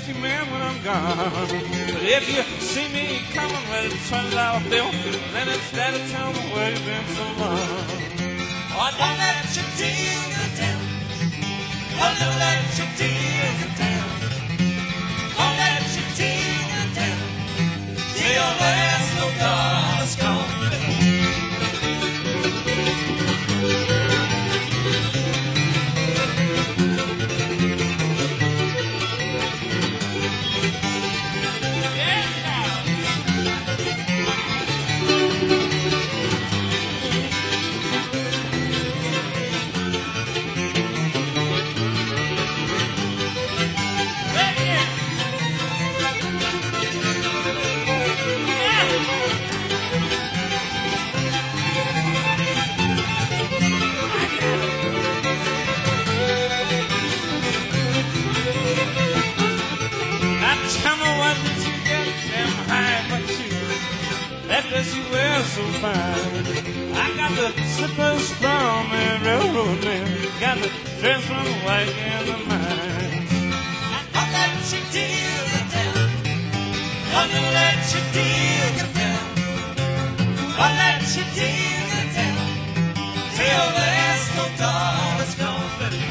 whiskey man when I'm gone. But if you see me coming, well, turn it out, Bill. Then instead of telling me where you've been so long. Oh, don't let you deal you down. Oh, don't let you deal you down. Don't let you deal you down. Till your last little dollar's gone. That dress you wear so fine. I got the slippers from the railroad man. Got the dress from the white and the mine. I'll let you deal you down. I'll let you deal you down. I'll let you deal you down. Till the last no dollar's gone, baby.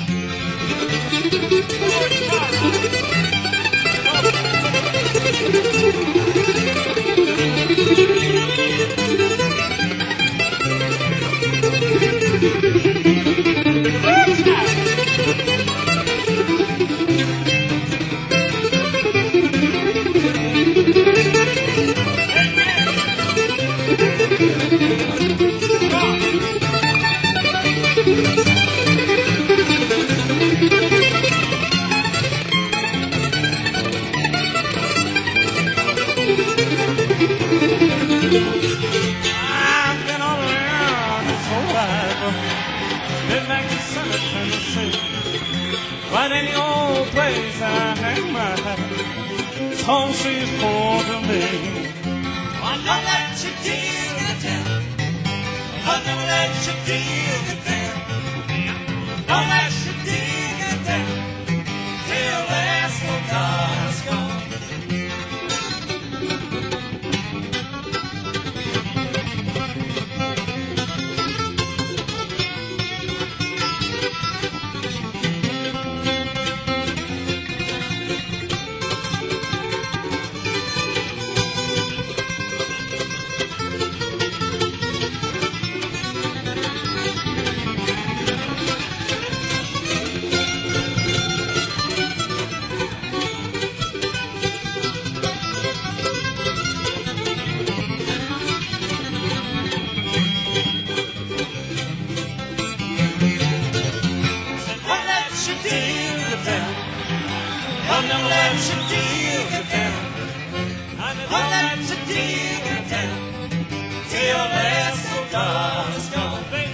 I've been all around this whole life. Been back to Summit, Tennessee. But any old place I hang my hat, it's home sweet home to me. I'll never let you deal you down. I'll never let you deal you down. I'll let you deal you down till last no dollar's gone. I'll never let you deal you down. I'll never let you deal you down till your last no dollar's gone, baby.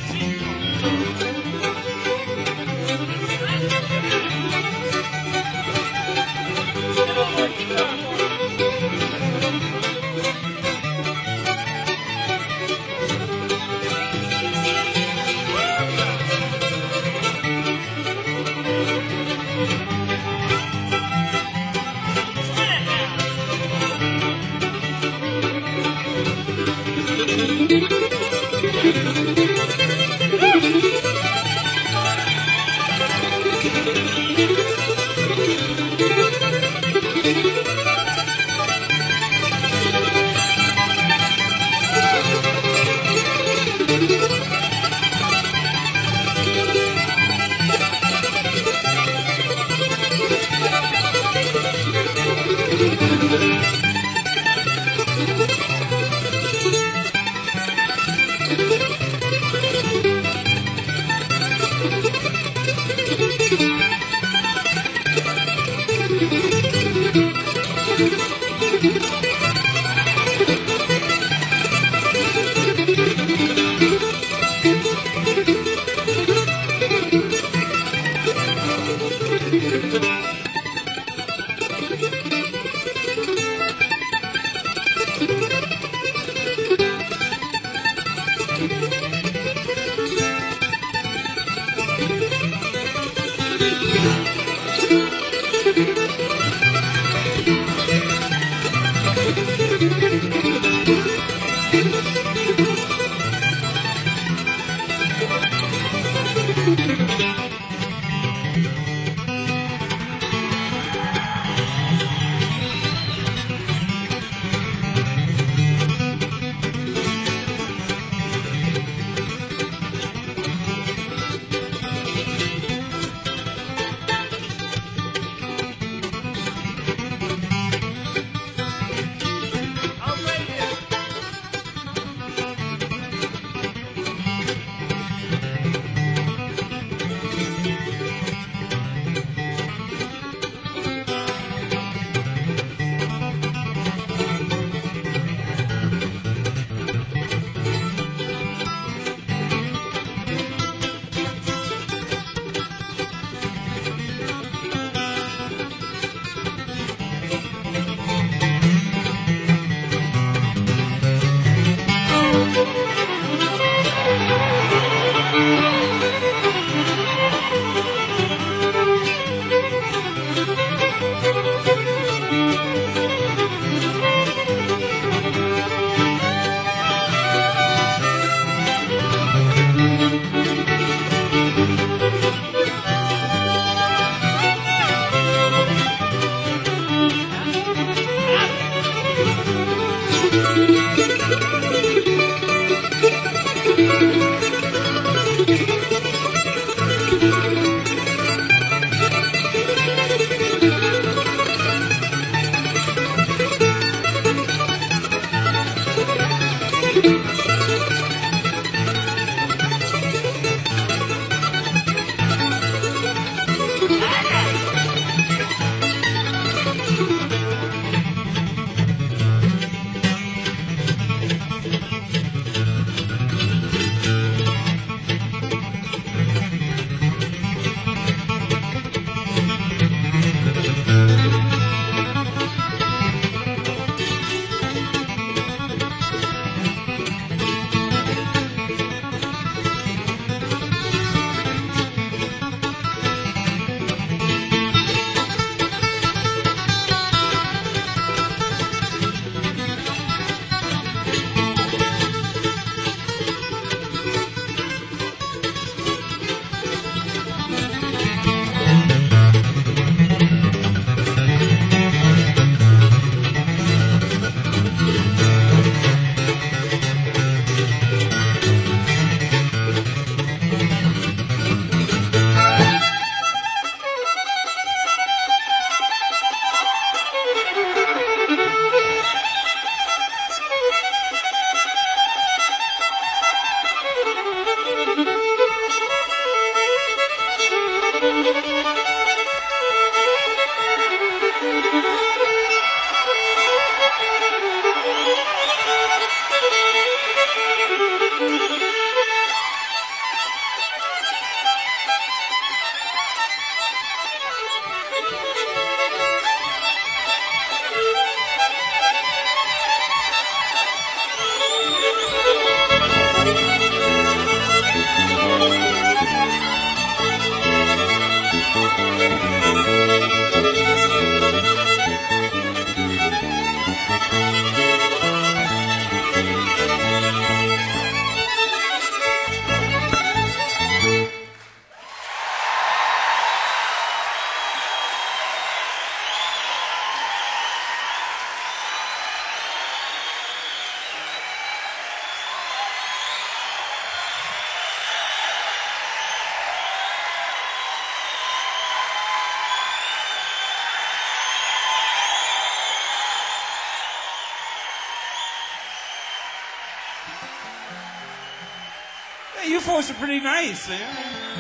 You folks are pretty nice, man.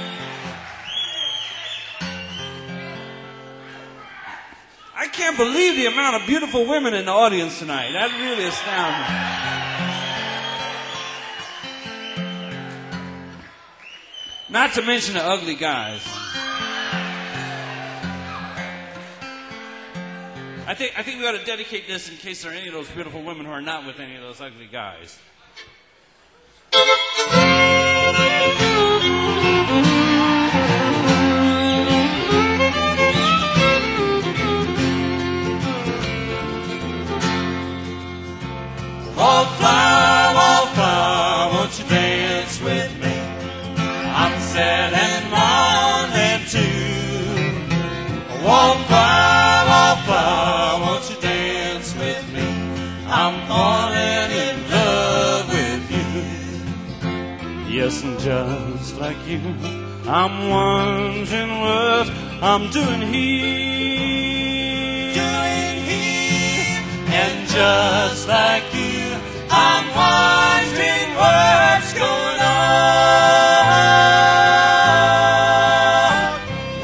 I can't believe the amount of beautiful women in the audience tonight. That really astounds me. Not to mention the ugly guys. I think we ought to dedicate this in case there are any of those beautiful women who are not with any of those ugly guys. Wallflower, won't you dance with me? I'm sad and lonely too. Wallflower, won't you dance with me? I'm falling in love with you. Yes, and just like you, I'm wondering what I'm doing here. And just like you, I'm wondering what's going on.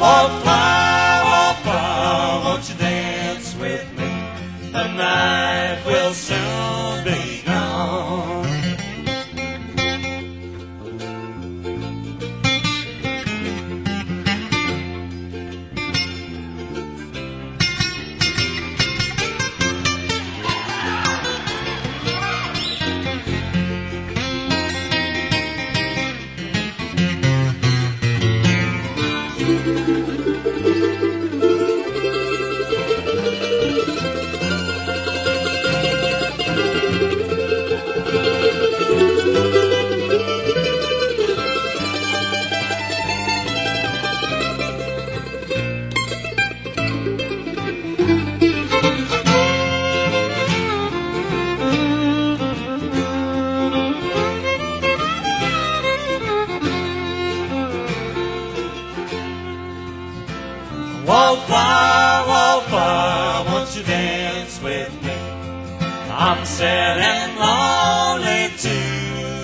Wallflower, won't you dance with me? The night will soon be gone. Wallflower, won't you dance with me? I'm sad and lonely too.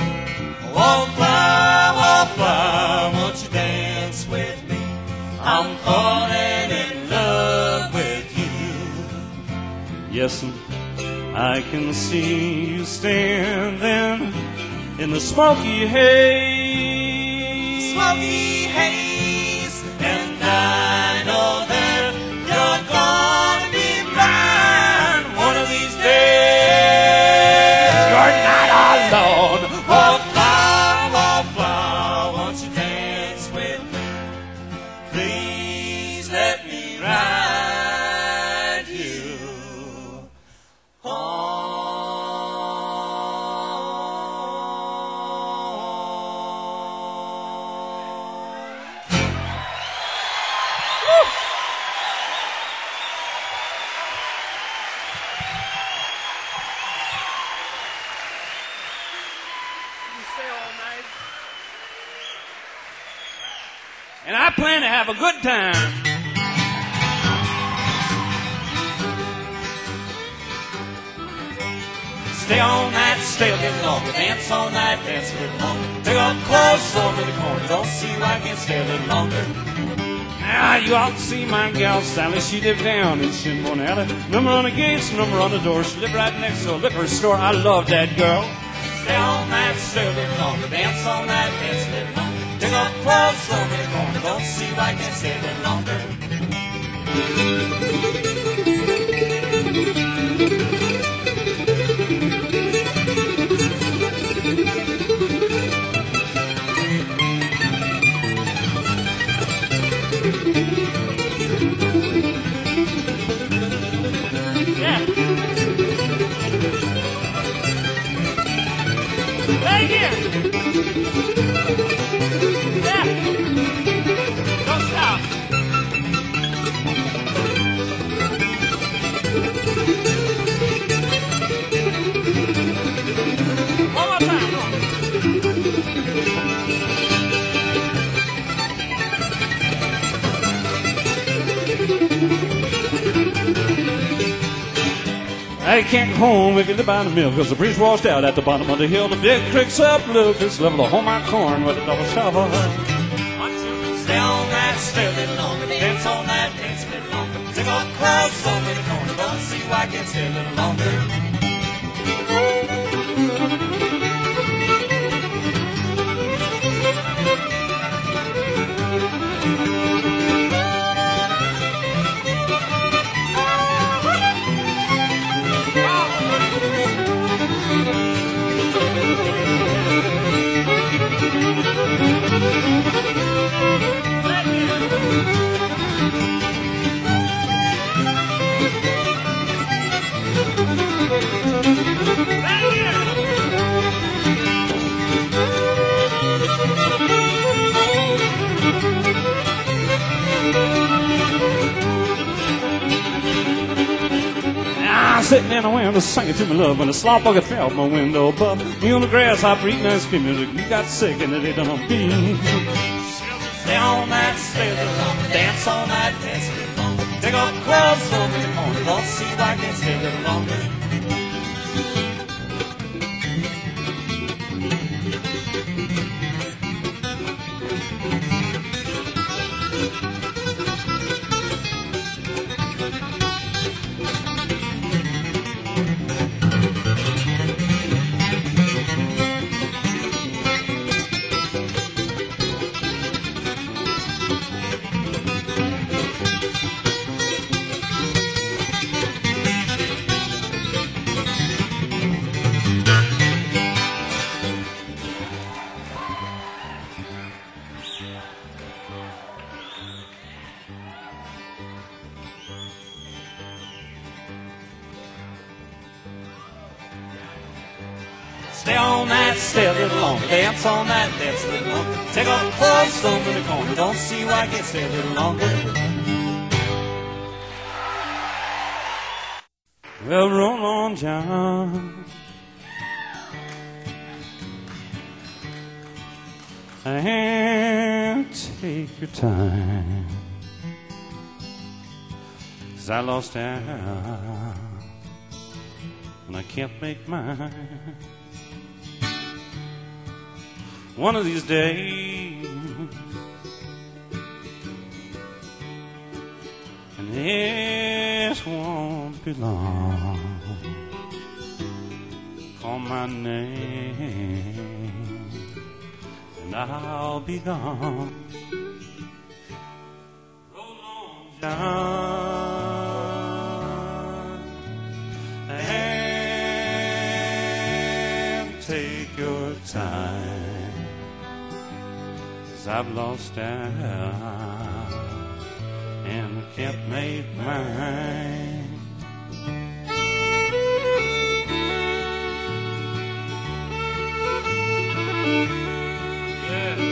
Wallflower, won't you dance with me? I'm falling in love with you. Yes, and I can see you standing in the smoky haze. Smoky haze, and I know that you're gonna be mine one of these days. You're not alone. Wallflower, won't you dance with me? Please let me ride you home. And I plan to have a good time. Stay all night, stay a little longer. Dance all night, dance a little longer. Take off clothes over the corner. Don't see why I can't stay a little longer. Now you ought to see my gal Sally. She lived down in Shinbone Alley. Number on the gates, number on the door. She lived right next to a liquor store. I love that girl. Stay all night, stay a little longer. Dance all night, dance a little longer. Take off clothes over the corner. Don't see why I can't stay a little longer. Yeah. Right here. Yeah. Don't stop. One more time. Come on. Now you can't go home if you live by the mill, 'cause the bridge washed out at the bottom of the hill. The big creek's up, look, it's level to hold my corn with a double shovel. Stay on that stair a little longer, dance on that dance a little longer. Take off clothes over the corner, don't see why I can't stay a little longer. Sitting in the window singing to my love when the slop bucket fell out my window above me on the grass, I breathing and screaming. You got sick and it done be. Stay on that stay a little longer, dance on that dance a little longer. Take off clothes over the corner, don't see why I can't stay a little longer. Stay on that, stay a little longer. Dance on that, dance a little longer. Take off the clothes over the corner. Don't see why I can't stay a little longer. Well, roll on, John, and take your time, 'cause I lost out and I can't make mine. One of these days, and this won't be long, call my name and I'll be gone. Roll on, John, and take your time, I've lost out and I can't make mine. Yeah.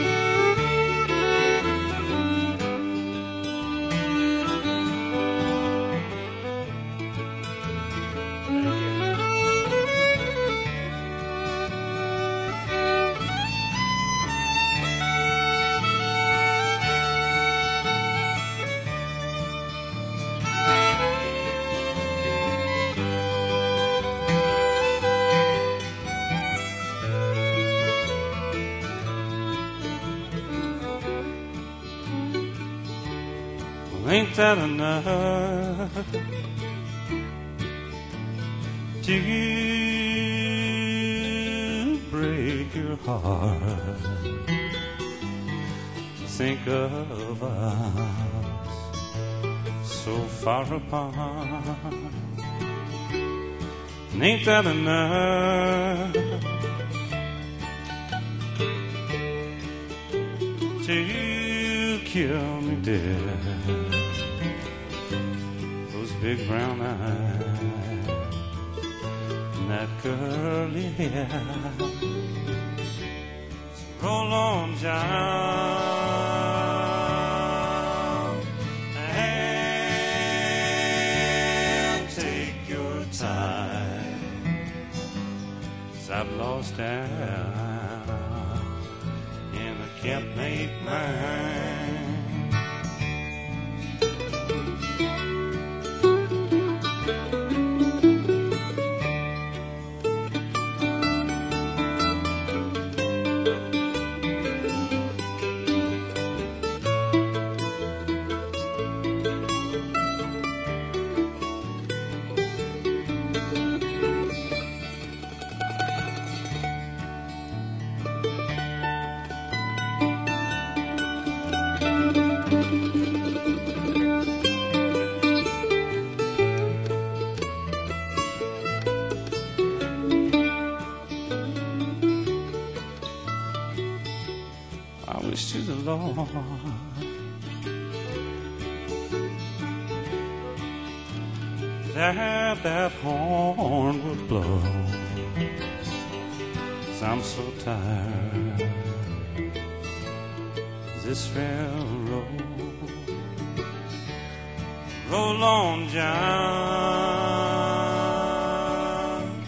Ain't that enough to break your heart? To think of us so far apart. And ain't that enough to kill me dead? Big brown eyes and that curly hair. So roll on, John, and take your time, 'cause I've lost out and I can't make mine. wish to the Lord that that horn would blow, 'cause I'm so tired. This railroad roll on, John,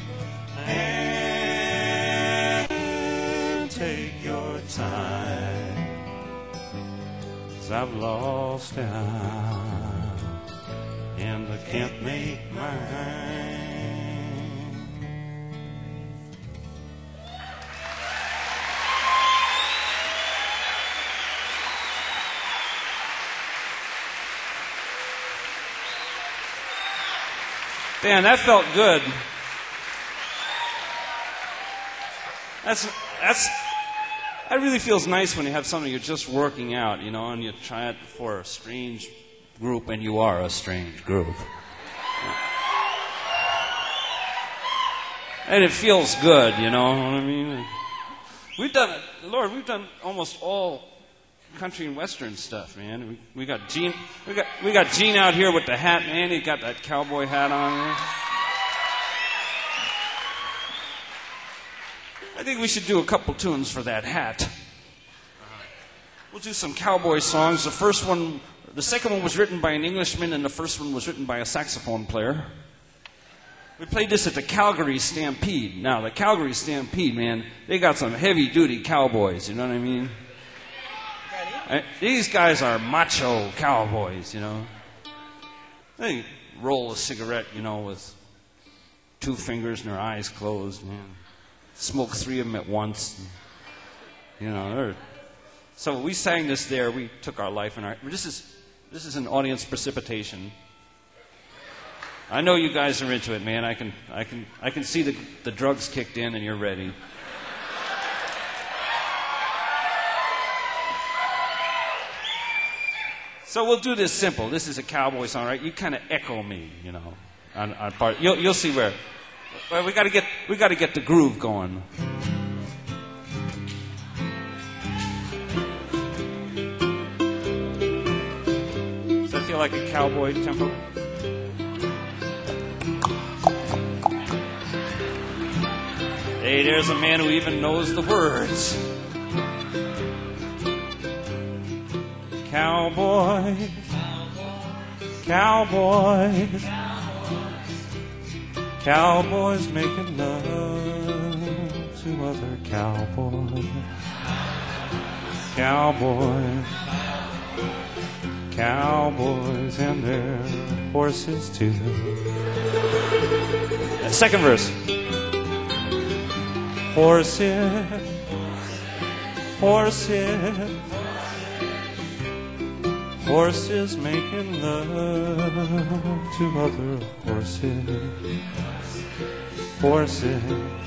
and take your time, 'cause I've lost time and I can't make mine. Dan, that felt good. That really feels nice when you have something you're just working out, you know, and you try it for a strange group, and you are a strange group. And it feels good, you know what I mean? We've done almost all country and western stuff, man. We got Gene out here with the hat, man. He got that cowboy hat on there. I think we should do a couple tunes for that hat. We'll do some cowboy songs. The second one was written by an Englishman, and the first one was written by a saxophone player. We played this at the Calgary Stampede. Now, the Calgary Stampede, man, they got some heavy-duty cowboys, you know what I mean? These guys are macho cowboys, you know. They roll a cigarette, you know, with 2 fingers and their eyes closed, man. Smoke 3 of them at once. You know, so we sang this there. We took our life in our... This is an audience precipitation. I know you guys are into it, man. I can see the drugs kicked in and you're ready. So we'll do this simple. This is a cowboy song, right? You kind of echo me, you know, on part. You'll see where. Well, we got to get the groove going. Does that feel like a cowboy tempo? Hey, there's a man who even knows the words. Cowboys, cowboys, cowboys making love to other cowboys. Cowboys, cowboys and their horses too. Second verse. Horses, horses, horses making love to other horses. Horses,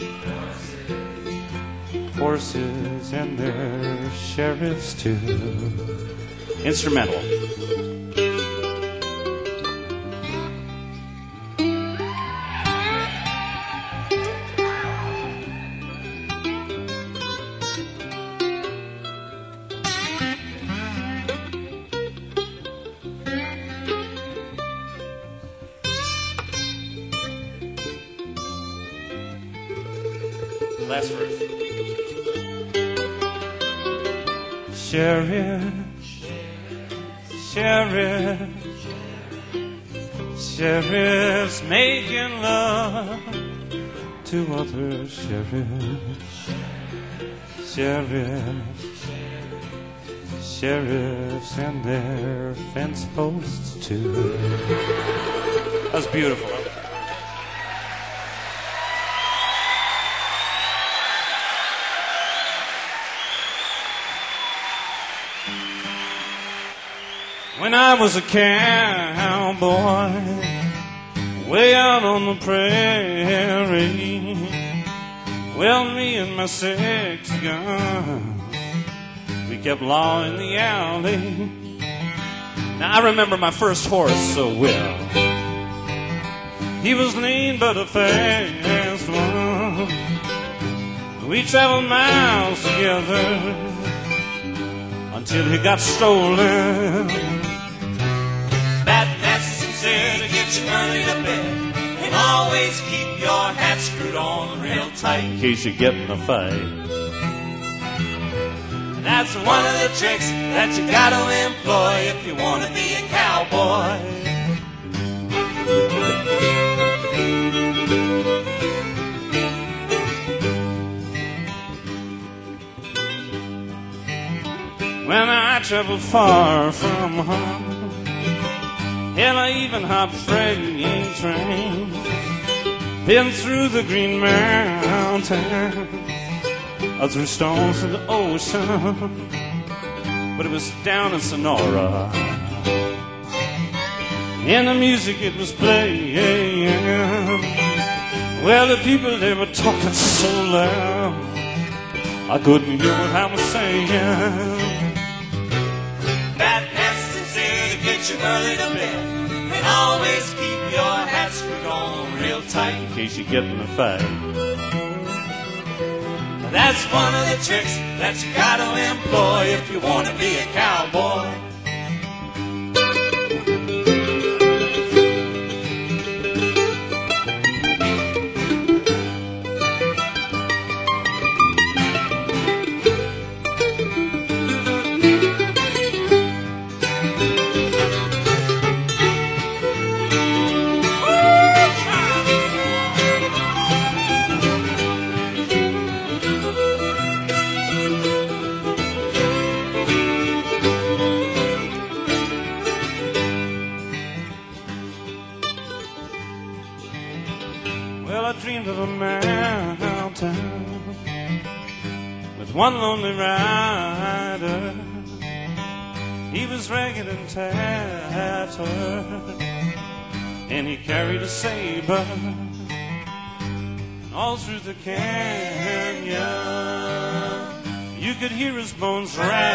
horses and their sheriffs too. Instrumental. Last verse. Sheriff, sheriff, sheriff's making love to other sheriffs. Sheriffs, sheriffs and their fence posts too. That's beautiful. When I was a cowboy, way out on the prairie, well, me and my 6 gun, we kept law in the alley. Now, I remember my first horse so well. He was lean but a fast one. We traveled miles together. until he got stolen. Bad Mass is sincere to get you early to bed, and always keep your hat screwed on real tight in case you get in a fight. That's one of the tricks that you gotta employ if you want to be a cowboy. When I travel far from home, hell, I even hop freight train, been through the Green Mountain, through storms of the ocean, but it was down in Sonora, and the music it was playing, well, the people they were talking so loud, I couldn't hear what I was saying. Bad Mass is sincere to get you early to bed, and always keep your hat screwed on real tight in case you get in a fight. That's one of the tricks that you gotta employ if you want to be a cowboy. Well, I dreamed of a mountain with one lonely rider. He was ragged and tattered, and he carried a saber. And all through the canyon, you could hear his bones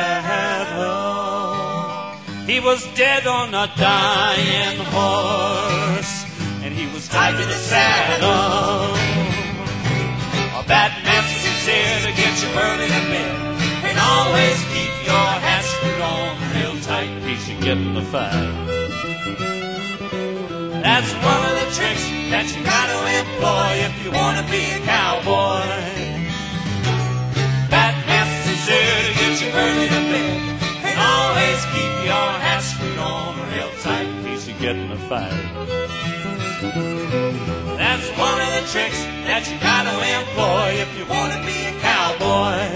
rattle. He was dead on a dying horse, and he was tied to the saddle. A Bad Mass is sincere to get you early to bed, and always keep your hat screwed on real tight in case you get in a fight. That's one of the tricks that you gotta employ if you want to be a cowboy. Bad Mass is sincere to get you early to bed, and always keep your hat screwed on real tight in case you get in a fight. That's one of the tricks that you gotta employ if you want to be a cowboy.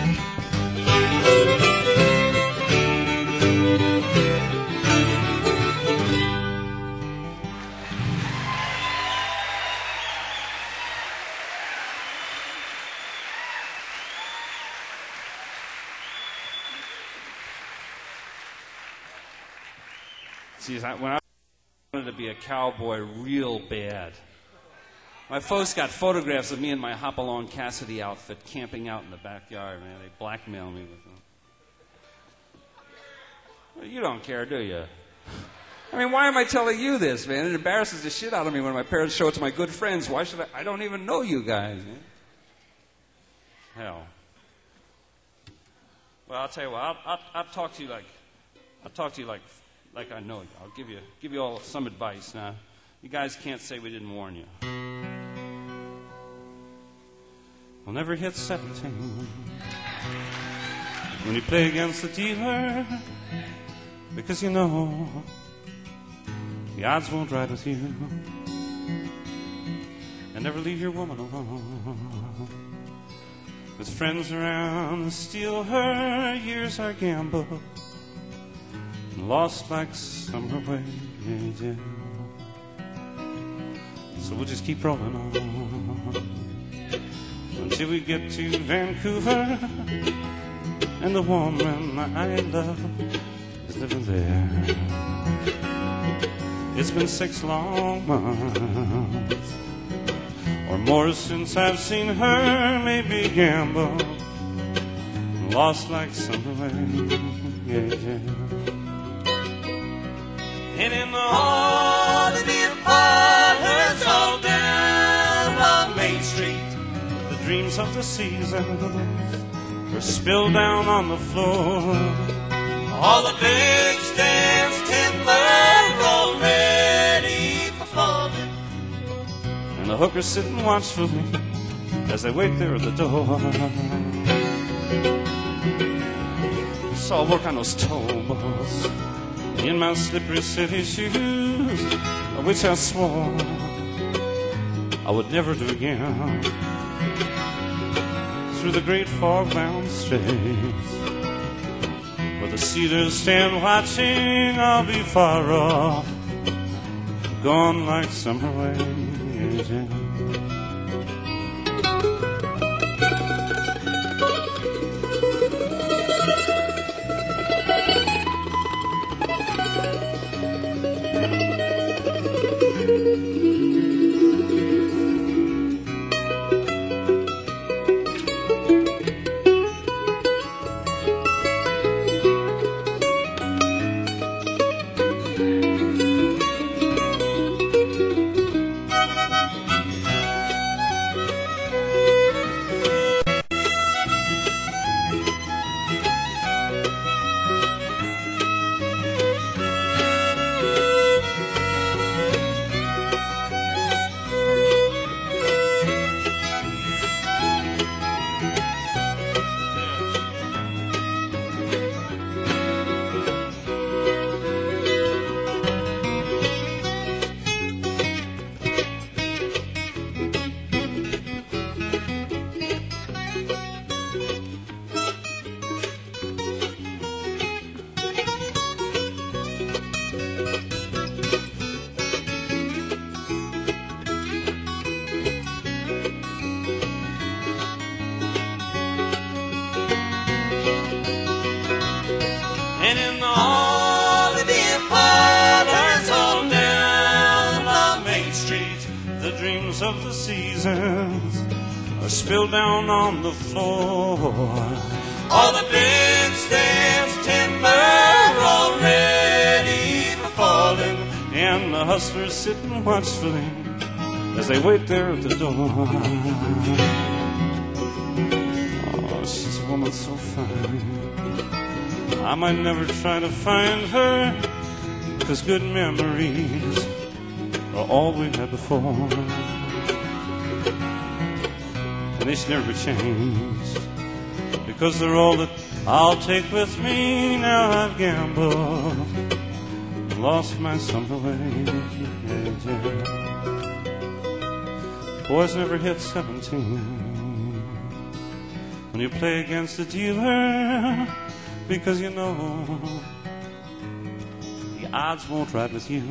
See, when I wanted to be a cowboy real bad, my folks got photographs of me in my Hopalong Cassidy outfit camping out in the backyard, man. They blackmailed me with them. Well, you don't care, do you? I mean, why am I telling you this, man? It embarrasses the shit out of me when my parents show it to my good friends. Why should I? I don't even know you guys, man. Hell. Well, I'll tell you what. I'll talk to you like I know you. I'll give you all some advice now. You guys can't say we didn't warn you. We'll never hit 17 when you play against the dealer, because you know the odds won't ride with you. And never leave your woman alone with friends around to steal her. Years are gambled and lost like summer wages. So we'll just keep rolling on until we get to Vancouver, and the woman I love is living there. It's been 6 long months or more since I've seen her, maybe gambled, lost like summer wages. And in the heart of the apartments all down on Main Street, dreams of the season were spilled down on the floor. All the big stands timber all ready for falling. And the hookers sitting watchfully as they wait there at the door. So I'll work on those towboats in my slippery city shoes, which I swore I would never do again. Through the great fog-bound straits, where the cedars stand watching, I'll be far off, gone like summer waves. Yeah. And in the holiday parlors all down the Main Street, The dreams of the seasons are spilled down on the floor. all the big stands timber all ready for falling. And the hustlers sitting watchfully as they wait there at the door. Oh, she's a woman so fine, I might never try to find her, 'cause good memories are all we had before. And they should never change, because they're all that I'll take with me. Now I've gambled, lost my summer wages. Boys never hit 17 when you play against the dealer, because you know the odds won't ride with you.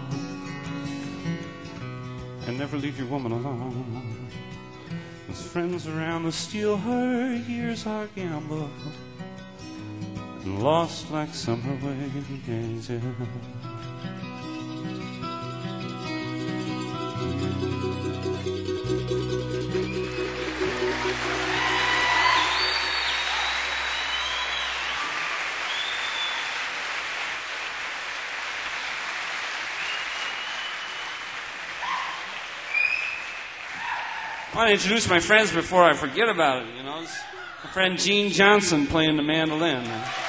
And never leave your woman alone. With friends around to steal her, years are gambled and lost like summer waves. Yeah. I want to introduce my friends before I forget about it. You know, it's my friend Gene Johnson playing the mandolin.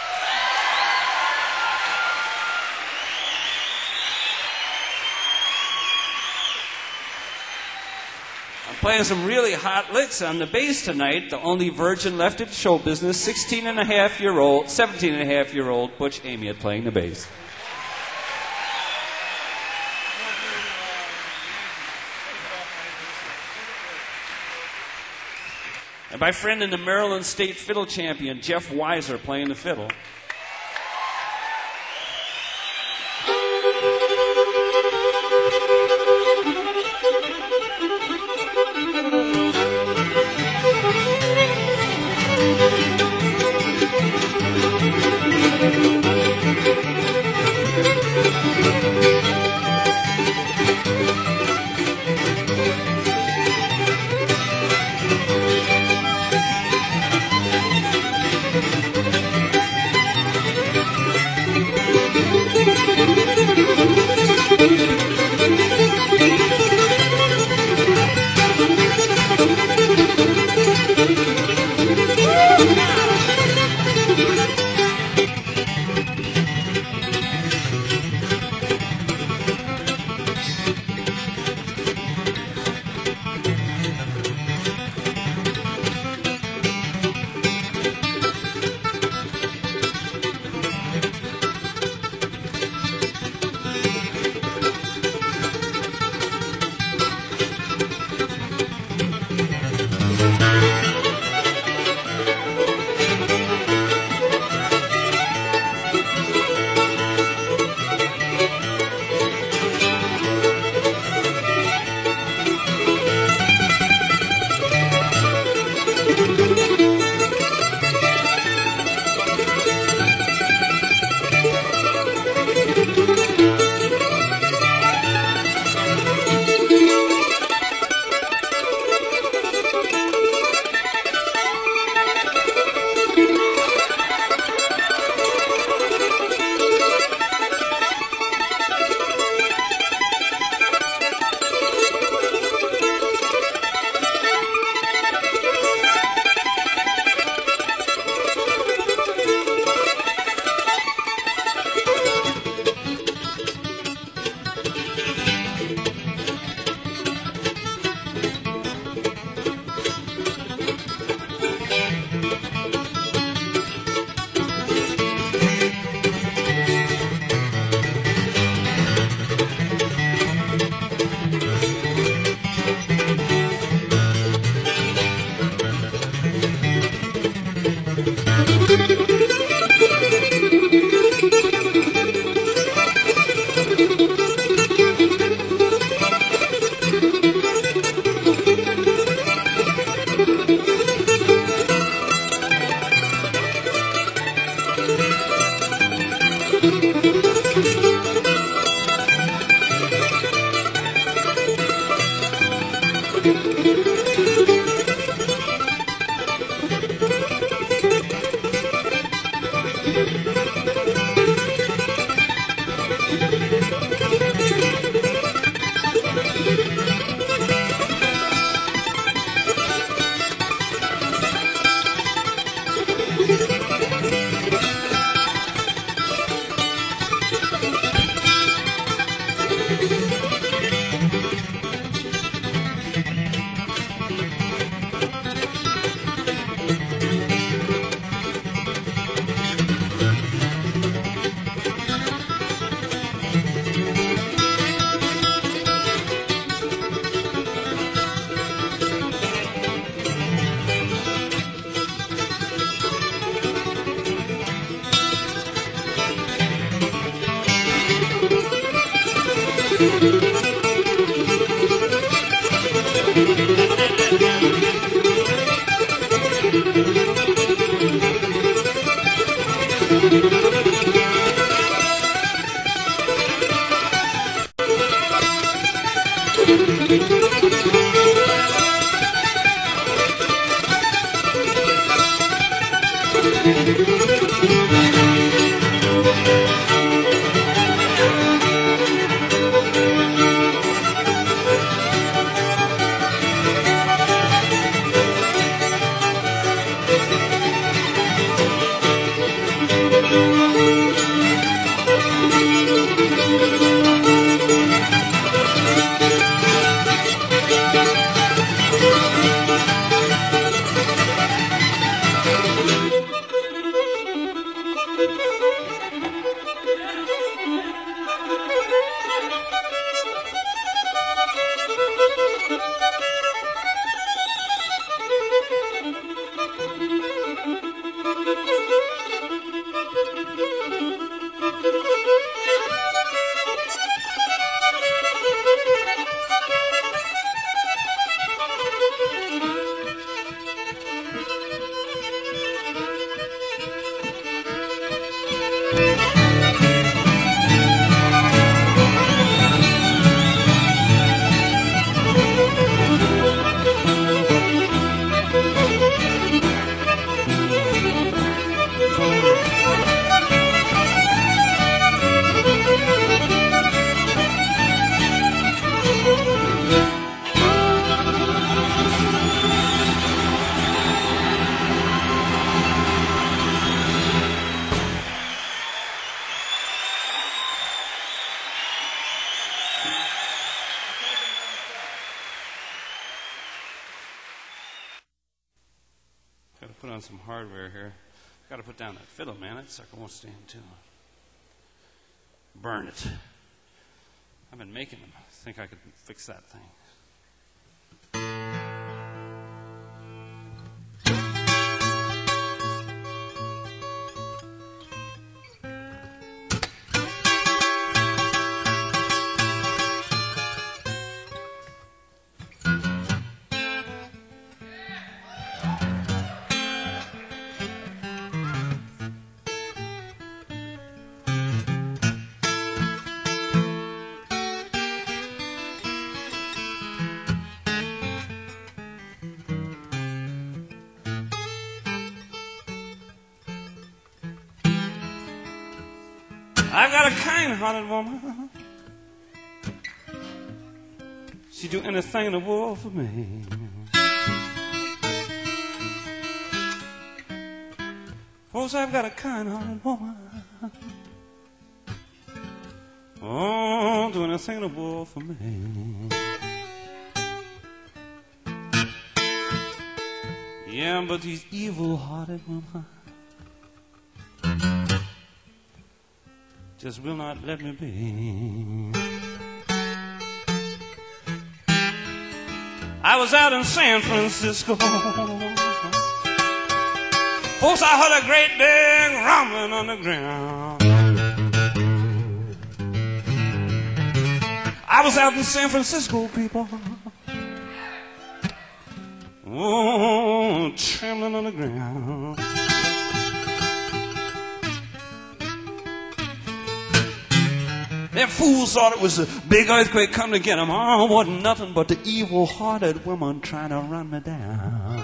I'm playing some really hot licks on the bass tonight. The only virgin left in show business, 17-and-a-half-year-old Butch Amiot playing the bass. And my friend and the Maryland State fiddle champion, Jeff Weiser, playing the fiddle. Got to put on some hardware here. Got to put down that fiddle, man. That sucker won't stay in tune. Burn it. I've been making them. I think I could fix that thing. I got a kind-hearted woman. She'd do anything in the world for me. Folks, I've got a kind-hearted woman. Oh, do anything in the world for me. Yeah, but these evil-hearted women just will not let me be. I was out in San Francisco. Folks, I heard a great big rumbling on the ground. I was out in San Francisco, people. Oh, trembling on the ground. Them fools thought it was a big earthquake coming to get them. Oh, it wasn't nothing but the evil-hearted woman trying to run me down.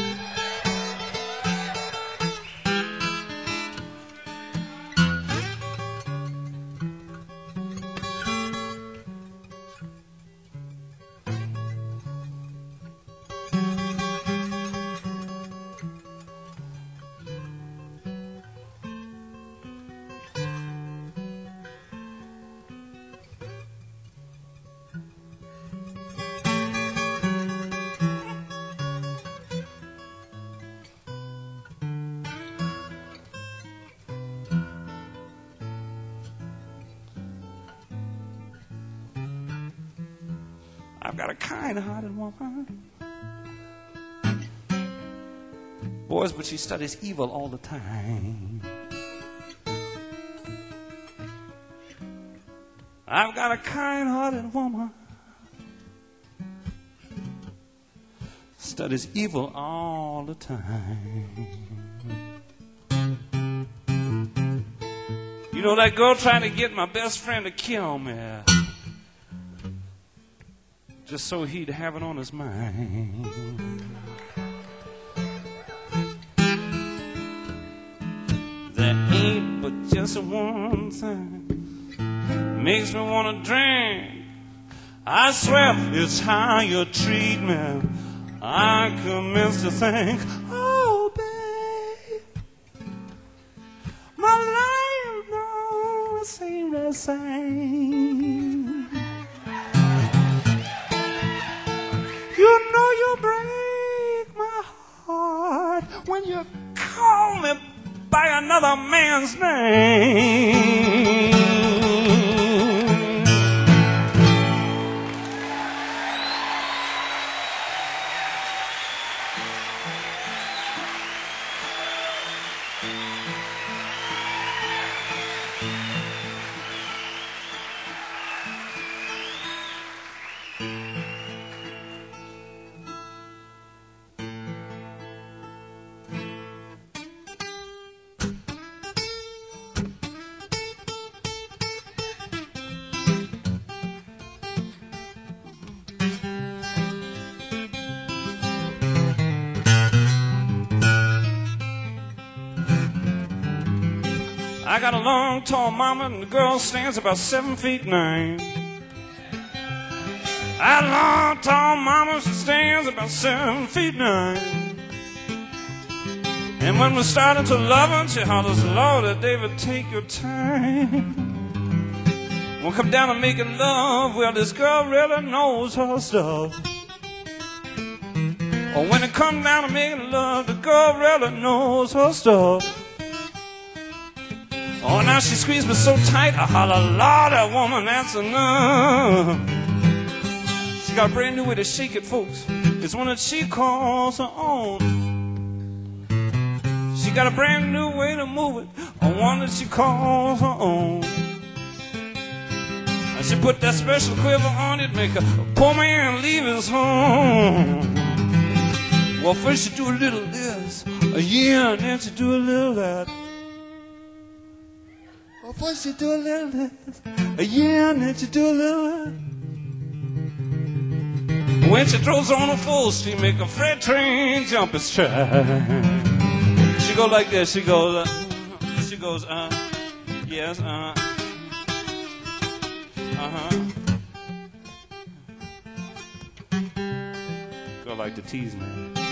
I've got a kind-hearted woman. Boys, but she studies evil all the time. I've got a kind-hearted woman. Studies evil all the time. You know that girl trying to get my best friend to kill me, just so he'd have it on his mind. There ain't but just one thing makes me wanna drink. I swear it's how you treat me. I commence to think, oh babe, my life don't seem the same. You know you break my heart when you call me by another man's name. I got a long, tall mama, and the girl stands about 7 feet 9. That long, tall mama, she stands about 7 feet 9. And when we're starting to love her, she hollers, Lord, David, take your time. We'll come down to making love. Well, this girl really knows her stuff. Or when it comes down to making love, the girl really knows her stuff. Oh, now she squeezed me so tight, I holler, Lord, that woman, that's enough. She got a brand new way to shake it, folks. It's one that she calls her own. She got a brand new way to move it, one that she calls her own. And she put that special quiver on it, make a poor man leave his home. Well, first she do a little this, yeah, and then she do a little that. Well, first you do a little this, yeah, and then you do a little that. When she throws on a full steam, make a freight train jump its track. She go like this, she goes, yes, Girl like to tease me.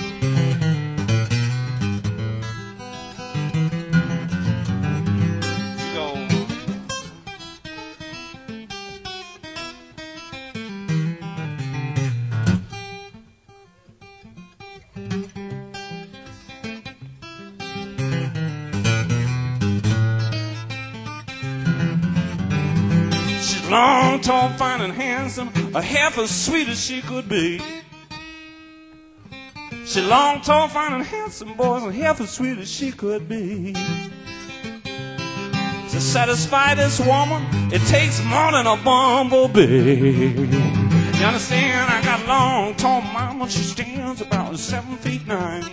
Long, tall, fine, and handsome, a half as sweet as she could be. She long, tall, fine, and handsome, boys, and half as sweet as she could be. To satisfy this woman, it takes more than a bumblebee. You understand? I got a long, tall mama, she stands about 7 feet 9.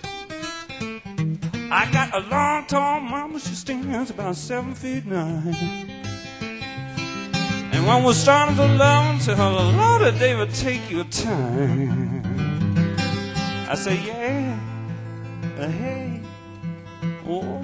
I got a long, tall mama, she stands about 7 feet 9. And when we're starting to love, say, oh, Lord, David, take your time. I say, yeah, hey, oh.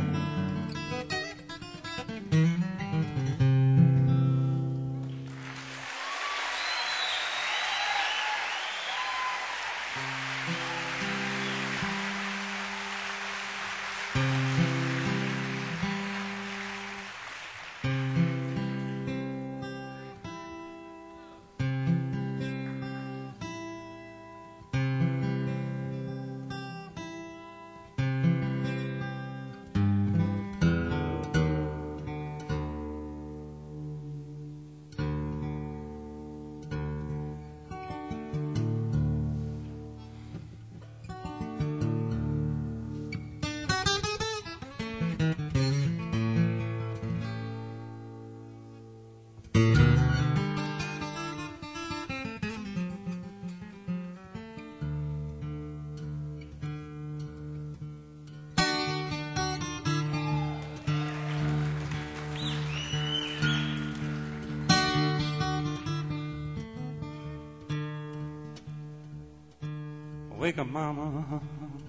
Wake up, mama.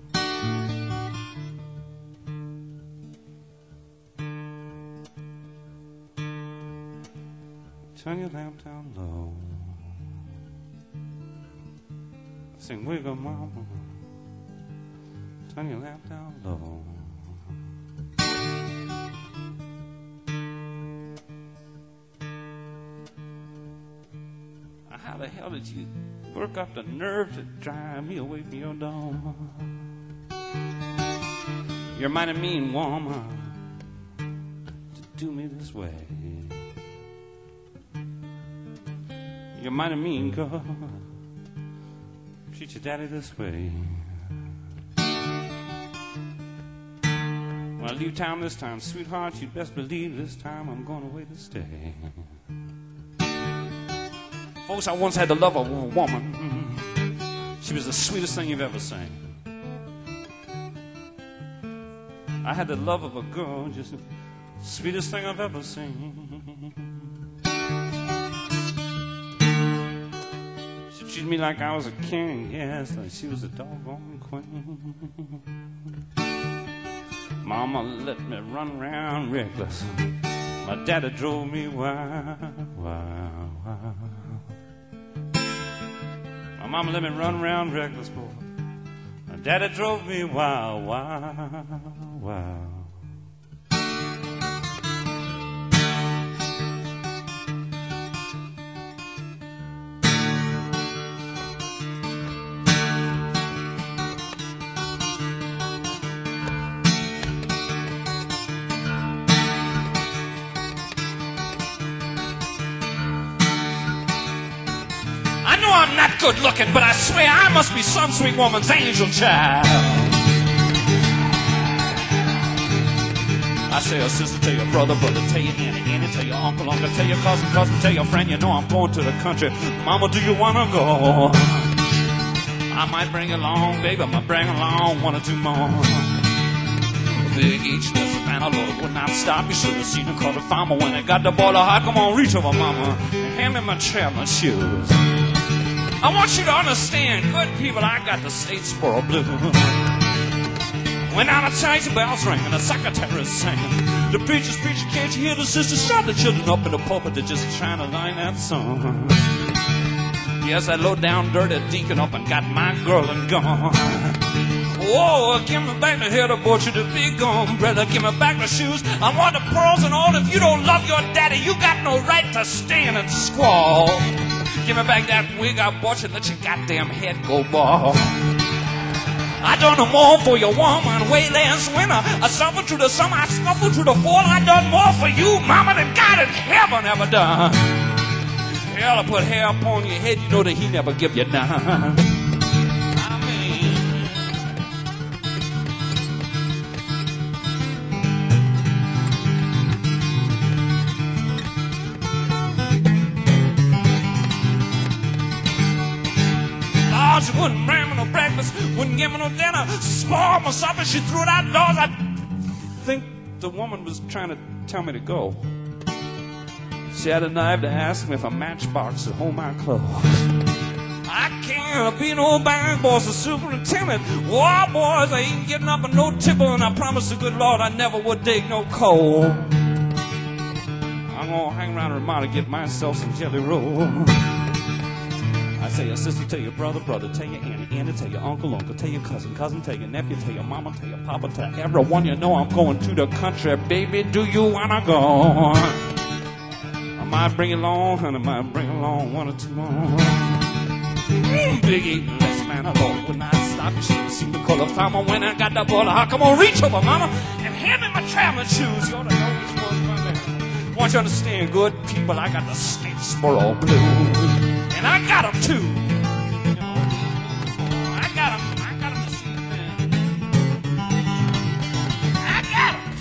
Turn your lamp down low. Sing, wake up, mama. Turn your lamp down low. How the hell did you work up the nerve to drive me away from your door? You're mighty mean, woman, to do me this way. You're mighty mean, girl, treat your daddy this way. When I leave town this time, sweetheart, you'd best believe this time I'm going away to stay. Folks, I once had the love of a woman. She was the sweetest thing you've ever seen. I had the love of a girl, just the sweetest thing I've ever seen. She treated me like I was a king, yes, like she was a doggone queen. Mama let me run around reckless. My daddy drove me wild, wild, wild. My mama let me run around reckless, boy. My daddy drove me wild, wild, wild. I'm not good looking, but I swear I must be some sweet woman's angel child. I say, sister, tell your brother, tell your auntie, tell your uncle, tell your cousin, tell your friend, you know I'm going to the country. Mama, do you want to go? I might bring you along, baby, I might bring along one or two more. Big H was a man, Lord, would not stop. You should have seen her call the farmer when they got the ball. Come on, reach over, mama, and hand me my chair, my shoes. I want you to understand, good people, I got the Statesboro blues. When out of church, the bells ring and the secretary is singing. The preacher's preaching, can't you hear the sisters? Shut the children up in the pulpit, they're just trying to learn that song. Yes, that low down dirty deacon up and got my girl and gone. Whoa, give me back the head of butcher, the big umbrella, give me back the shoes. I want the pearls and all. If you don't love your daddy, you got no right to stand and squall. Give me back that wig I bought you, let your goddamn head go bald. I done more for your woman way last winter. I suffered through the summer, I scuffled through the fall. I done more for you, mama, than God in heaven ever done. Hell, I put hair upon your head, you know that he never give you none. She wouldn't bring me no breakfast, wouldn't give me no dinner, spoiled my supper, she threw it outdoors. I think the woman was trying to tell me to go. She had a knife to ask me if a matchbox would hold my clothes. I can't be no bag boss or superintendent. War boys, I ain't getting up in no tipple, and I promised the good Lord I never would dig no coal. I'm gonna hang around Ramada and get myself some jelly roll. I tell your sister, tell your brother, tell your auntie, tell your uncle, tell your cousin, tell your nephew, tell your mama, tell your papa, tell everyone you know I'm going to the country. Baby, do you wanna go? I might bring along, honey, might bring along one or two more. Big eating less man, I Lord would not stop. You should have seen the color farmer when I got the ball. Come on, reach over, mama, and hand me my traveling shoes. You ought to know which one's my man. Want you to understand, good people, I got the Statesboro blues. And I got them too. You know, I got them to see them. I got them.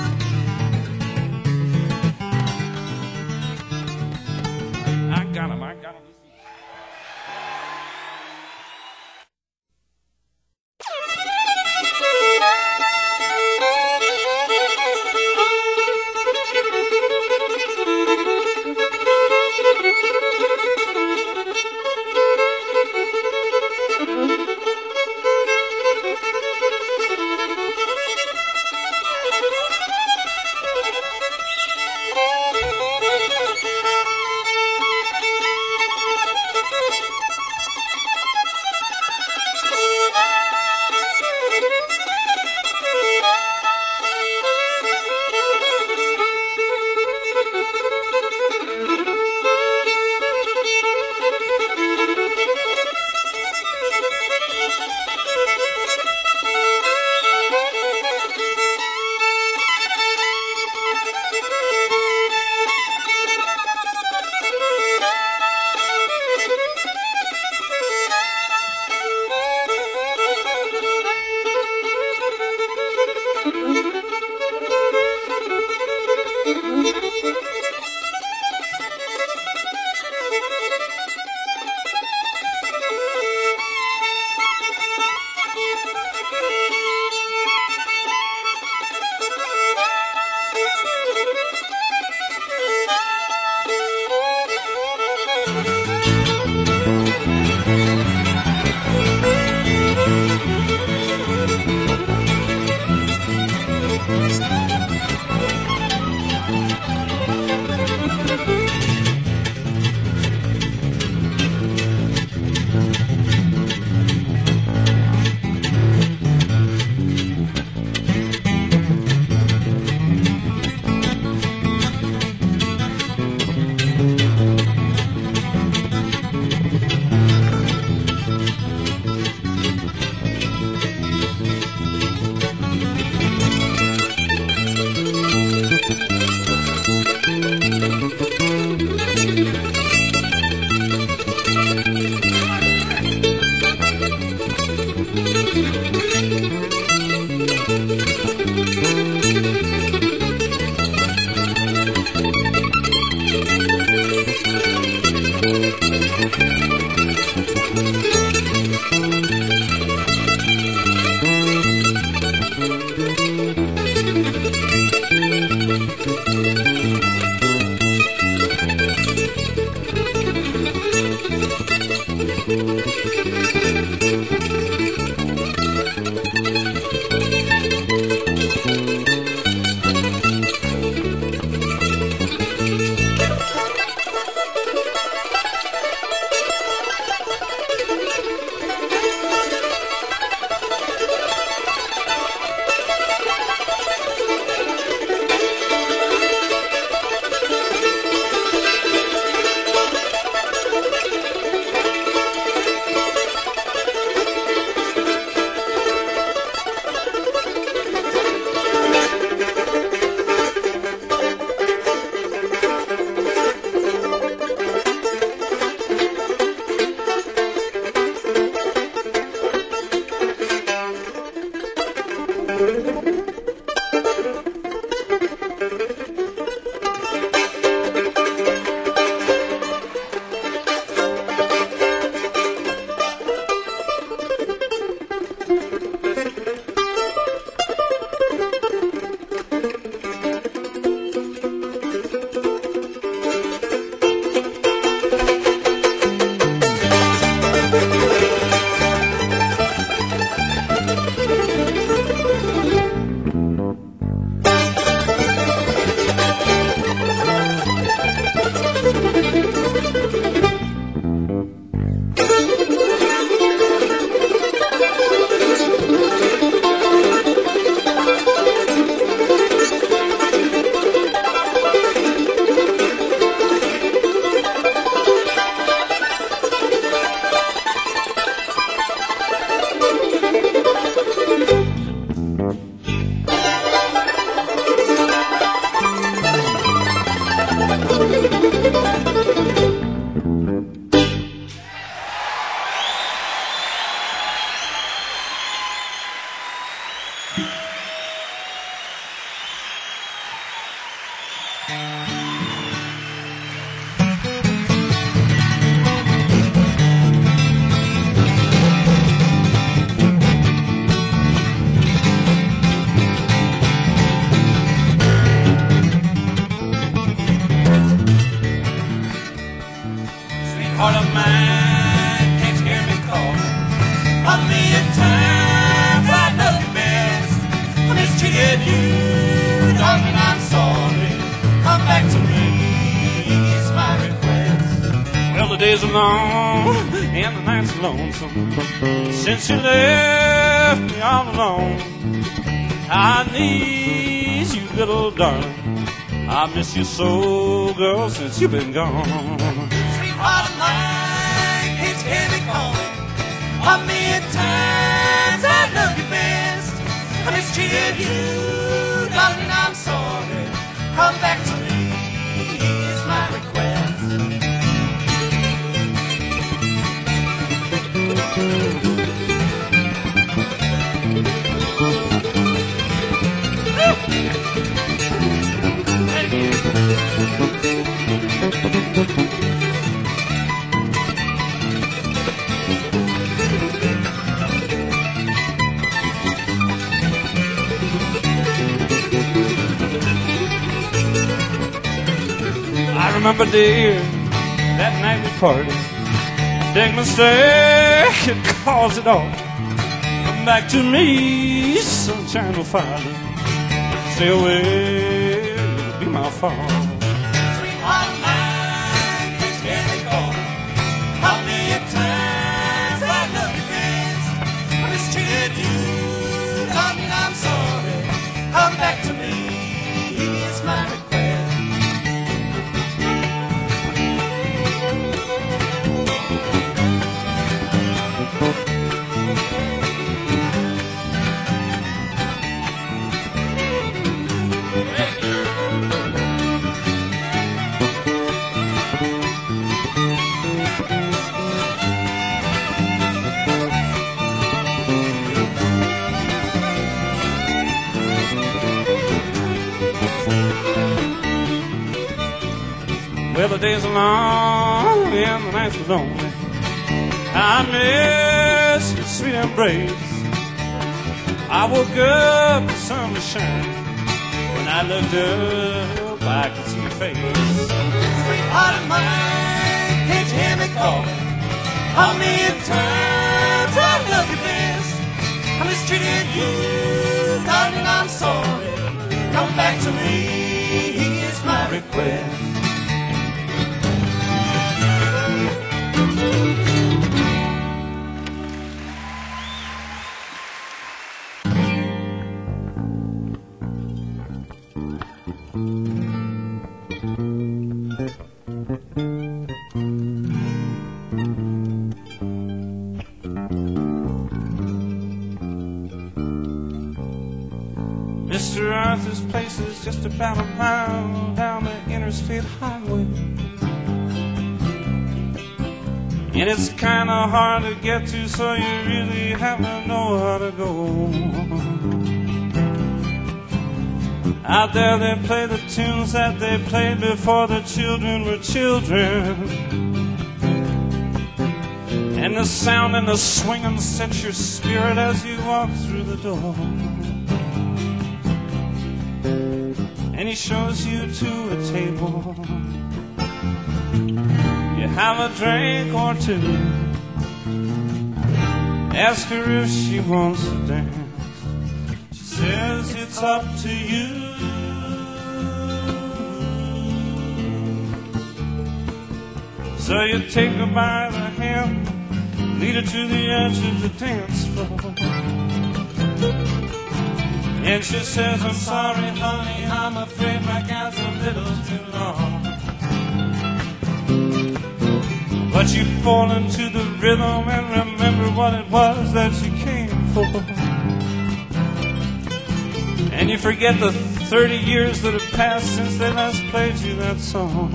I got them to see. Heart of mine, can't you hear me call? A million times I love you best. I mistreated you, darling, I'm sorry. Come back to me, it's my request. Well, the days are long and the nights are lonesome since you left me all alone. I need you, little darling. I miss you so, girl, since you've been gone. Heart of mine, can't you hear me calling? A million times I love you best. I mistreated you, darling, I'm sorry. Come back to me, is my request. Thank you. I remember, dear, that night we parted. Big mistake, it caused it all. Come back to me, sunshine will follow. Stay away, it'll be my fault. Sweetheart of mine, can't you hear me calling? How many times I love you best? I mistreated you, darling, I'm sorry. Come back to me, it's my request. Well, the days are long and the nights are lonely. I miss your sweet embrace. I woke up, the sun was shining. When I looked up, I could see your face. Sweetheart of mine, can't you hear me calling? How many times I love you best? I mistreated you, darling, I'm sorry. Come back to me, here's my request. Mr. Arthur's place is just about a mile down the interstate highway. And it's kinda hard to get to, so you really have to know how to go. Out there they play the tunes that they played before the children were children. And the sound and the swinging set your spirit as you walk through the door. And he shows you to a table. You have a drink or two. Ask her if she wants to dance. She says it's up to you. So you take her by the hand, lead her to the edge of the dance floor. And she says, I'm sorry, honey, I'm afraid my gown's a little too long. But you fall into the rhythm and remember what it was that you came for. And you forget the 30 years that have passed since they last played you that song.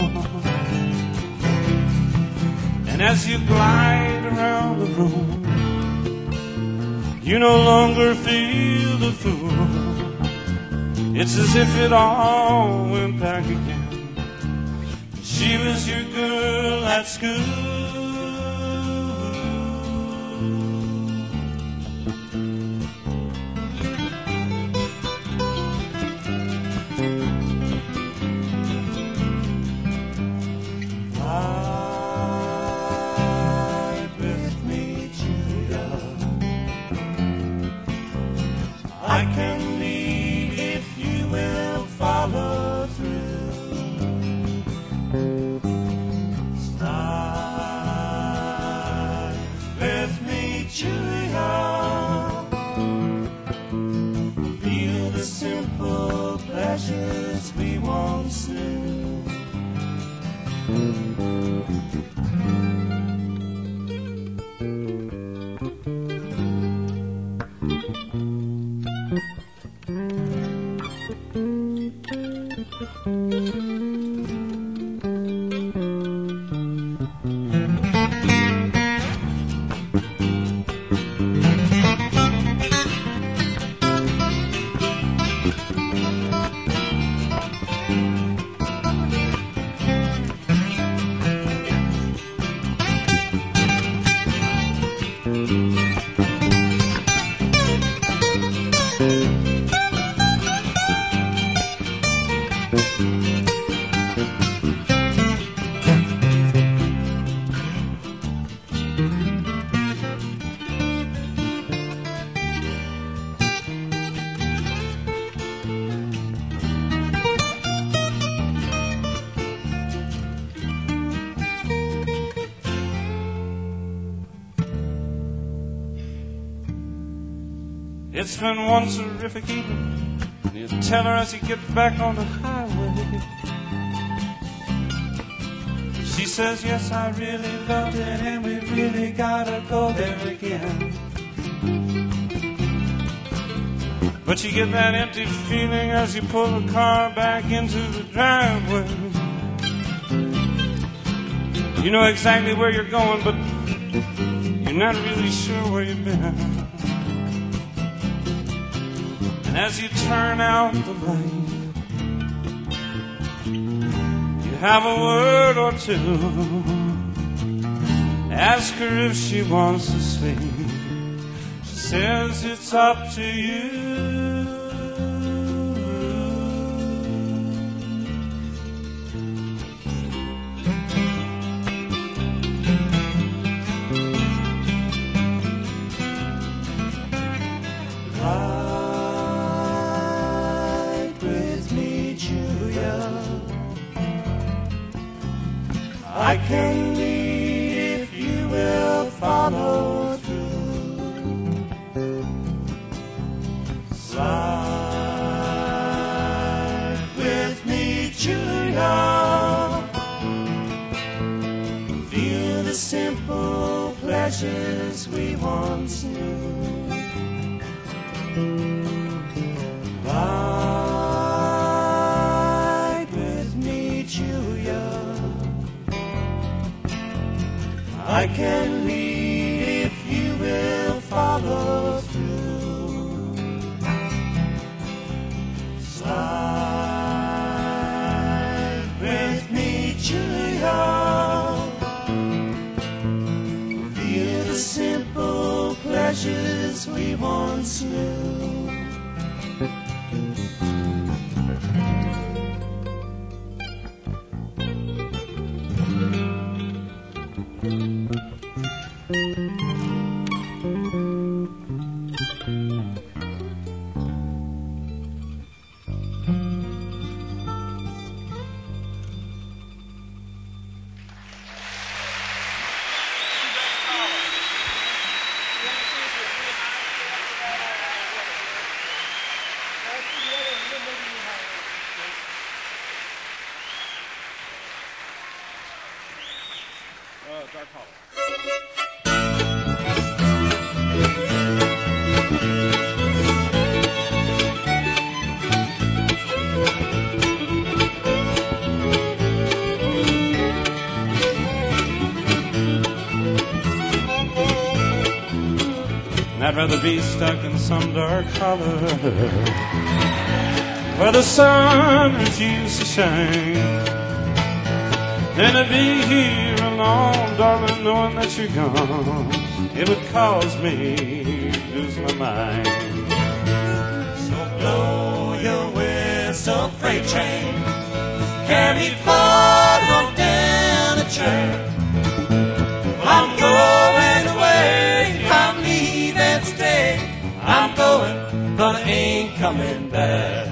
And as you glide around the room, you no longer feel the fool. It's as if it all went back again. She was your girl at school. I can leave if you will follow through. Slide with me, Julia. Feel the simple pleasures we once knew. It's been one terrific evening. You tell her as you get back on the highway. She says, yes, I really loved it, and we really gotta go there again. But you get that empty feeling as you pull the car back into the driveway. You know exactly where you're going, but you're not really sure where you've been. And as you turn out the light, you have a word or two. Ask her if she wants to sleep. She says it's up to you. I can lead if you will follow through. Slide with me, Julia. Feel the simple pleasures we once knew. Ride with me, Julia. I can lead if you will follow through. Slide with me, Julia. Feel the simple pleasures we once knew. Dark Hollow. I'd rather be stuck in some dark hollow where the sun refused to shine, then to be here alone, darling, knowing that you're gone, it would cause me to lose my mind. So blow your whistle, freight train, carry me far on down the track. I'm going away, I'm leaving today. I'm going, but I ain't coming back.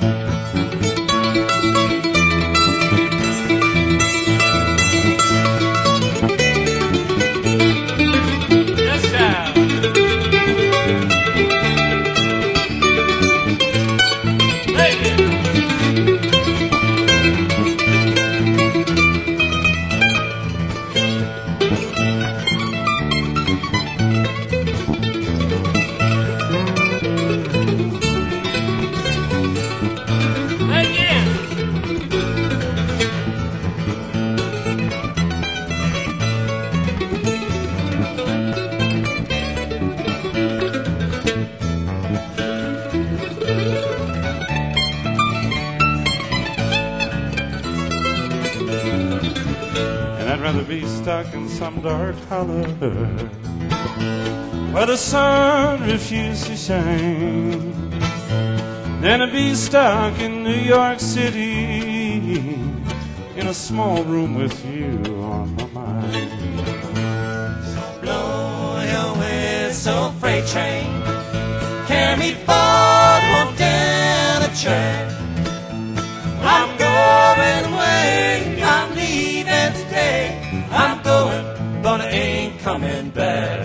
Be stuck in some dark hollow where the sun refused to shine, than to be stuck in New York City in a small room with you on my mind. So blow your whistle, freight train, carry me far on down the track. I'm going away, I'm leaving today. I'm going, but I ain't coming back.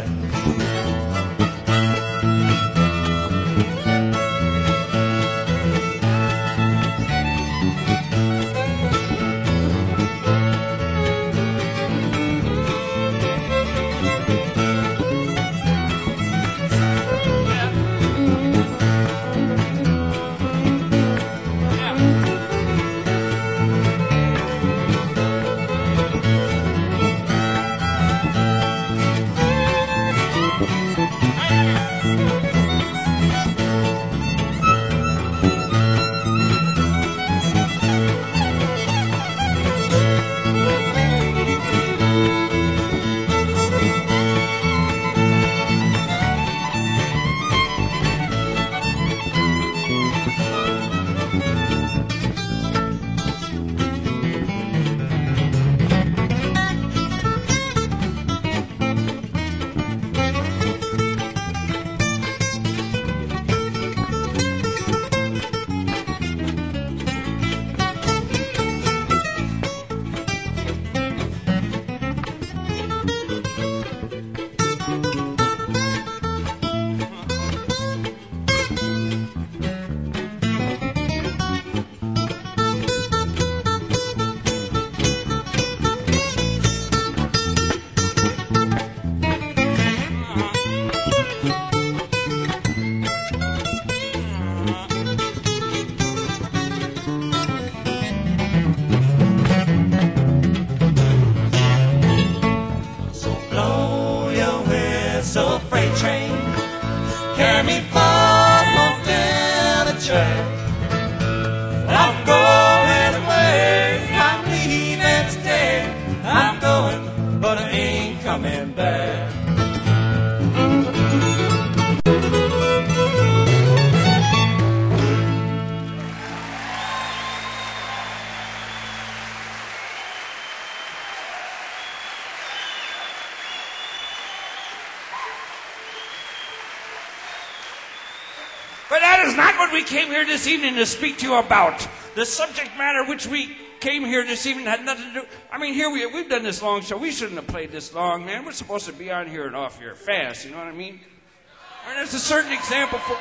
But that is not what we came here this evening to speak to you about. The subject matter which we came here this evening had nothing to do... I mean, here we've done this long show. We shouldn't have played this long, man. We're supposed to be on here and off here fast, you know what I mean? And there's a certain example for...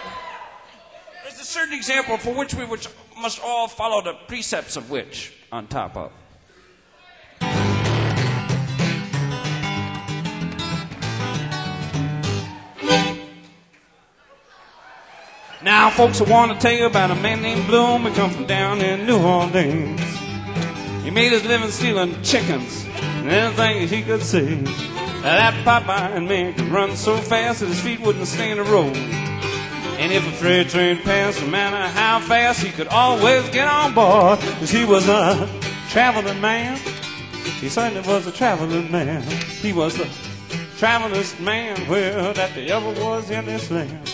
There's a certain example for which we must all follow the precepts of which, on top of. Now, folks, I want to tell you about a man named Bloom. He come from down in New Orleans. He made his living stealing chickens and anything he could see. That Popeye man could run so fast that his feet wouldn't stay in the road. And if a freight train passed, no matter how fast, he could always get on board. 'Cause he was a traveling man. He certainly was a traveling man. He was the travelingest man, well, that there ever was in this land.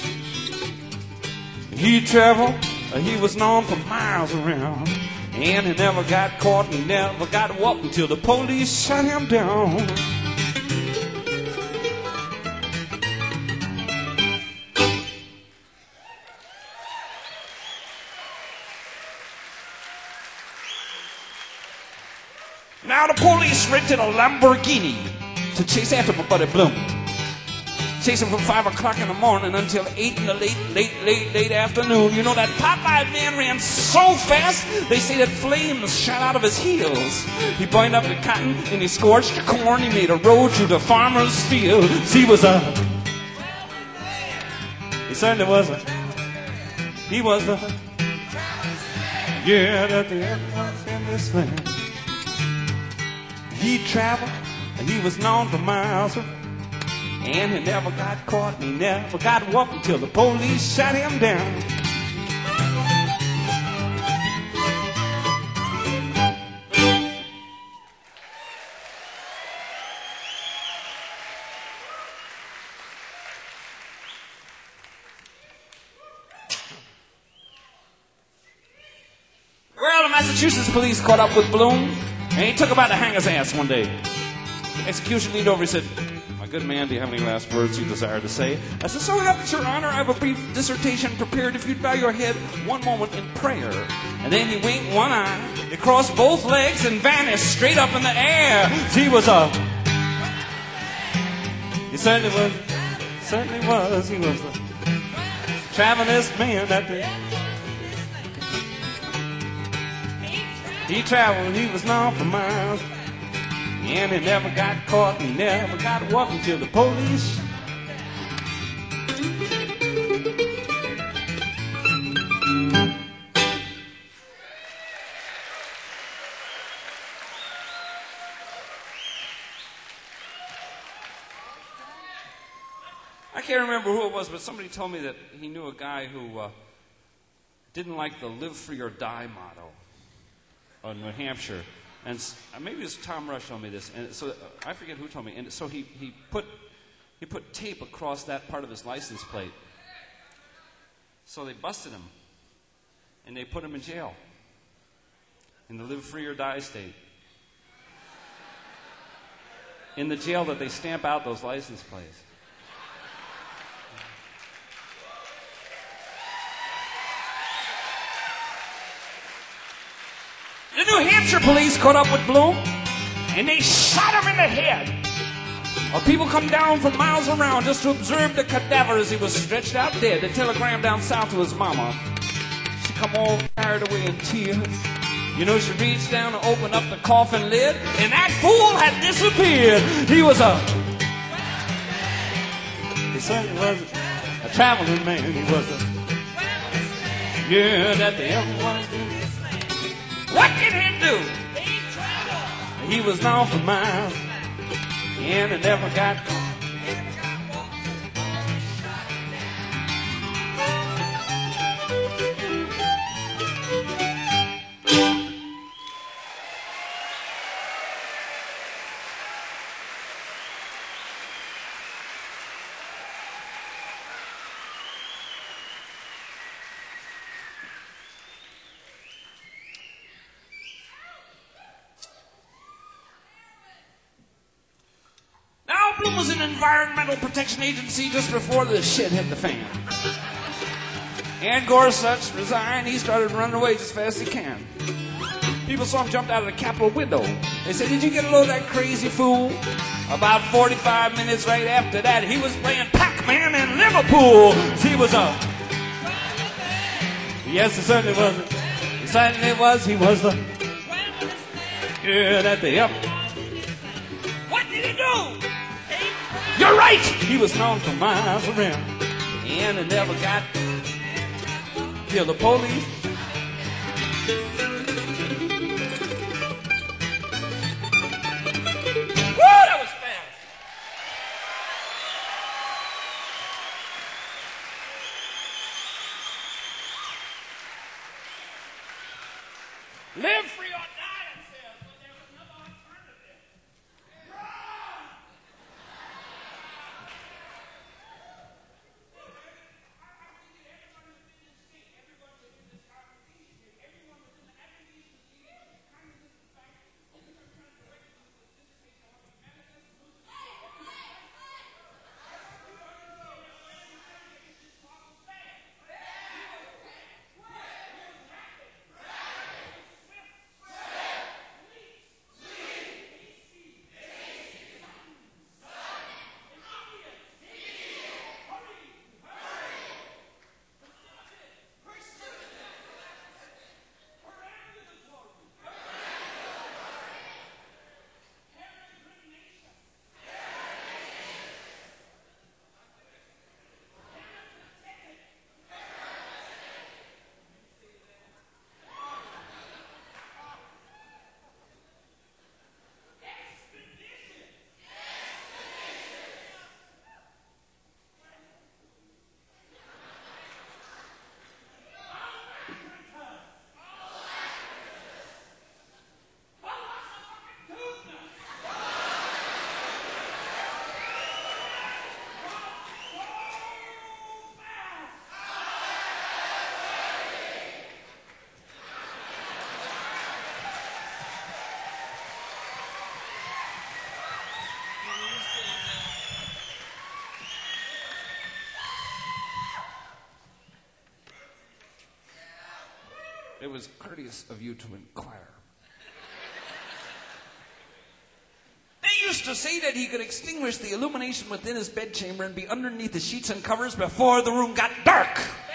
He traveled, he was known for miles around. And he never got caught, and he never got whooped until the police shut him down. Now the police rented a Lamborghini to chase after my buddy Bloom. Chase him from 5 o'clock in the morning until 8 in the late afternoon. You know, that Popeye man ran so fast, they say that flames shot out of his heels. He burned up the cotton and he scorched the corn. He made a road through the farmer's fields. He was a... He certainly was a... He was the... Yeah, that there ever was in this land. He traveled, and he was known for miles. And he never got caught, and he never got whooped until the police shut him down. Well, the Massachusetts police caught up with Bloom, and he took him out to hang his ass one day. The execution leaned over, he said, "My good man, do you have any last words you desire to say?" I said, "So that, Your Honor, I have a brief dissertation prepared. If you'd bow your head one moment in prayer." And then he winked one eye, he crossed both legs, and vanished straight up in the air. He was a... He certainly was. Certainly was. He was the travelingest man that day. He traveled, he was known for miles. And he never got caught, he never got whooped until the police. I can't remember who it was, but somebody told me that he knew a guy who didn't like the live free or die motto of New Hampshire. And maybe it was Tom Rush told me this, and so I forget who told me. And so he put tape across that part of his license plate. So they busted him, and they put him in jail in the live free or die state. In the jail that they stamp out those license plates. The New Hampshire police caught up with Bloom, and they shot him in the head. Well, people come down from miles around just to observe the cadaver as he was stretched out dead. They telegram down south to his mama. She come all carried away in tears. You know, she reached down and opened up the coffin lid, and that fool had disappeared. He was a... He certainly was a traveling man. He was a... Yeah, that the ever was. What did he do? He was known for miles, and he never got caught. Bloom was an Environmental Protection Agency just before the shit hit the fan. Ann Gorsuch resigned. He started running away just as fast as he can. People saw him jump out of the Capitol window. They said, "Did you get a load of that crazy fool?" About 45 minutes right after that, he was playing Pac-Man in Liverpool. He was a... Yes, he certainly was. He certainly was. He was the... Yeah, that the... Yep. What did he do? You're right! He was known for miles around, and he never got till the police. Woo, that was fast. Live free or die, it says, but there was no alternative. Run! It was courteous of you to inquire. They used to say that he could extinguish the illumination within his bedchamber and be underneath the sheets and covers before the room got dark.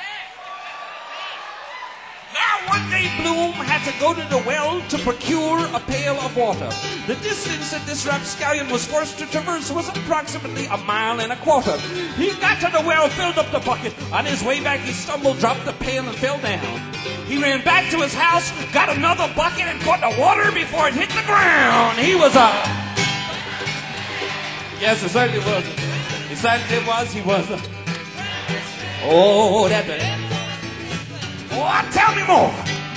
Now one day Bloom had to go to the well to procure a pail of water. The distance that this rapscallion was forced to traverse was approximately 1.25 miles. He got to the well, filled up the bucket. On his way back, he stumbled, dropped the pail, and fell down. He ran back to his house, got another bucket, and caught the water before it hit the ground. He was a... Yes, it certainly was. It certainly was. He was a... Oh, that... Oh, tell me more.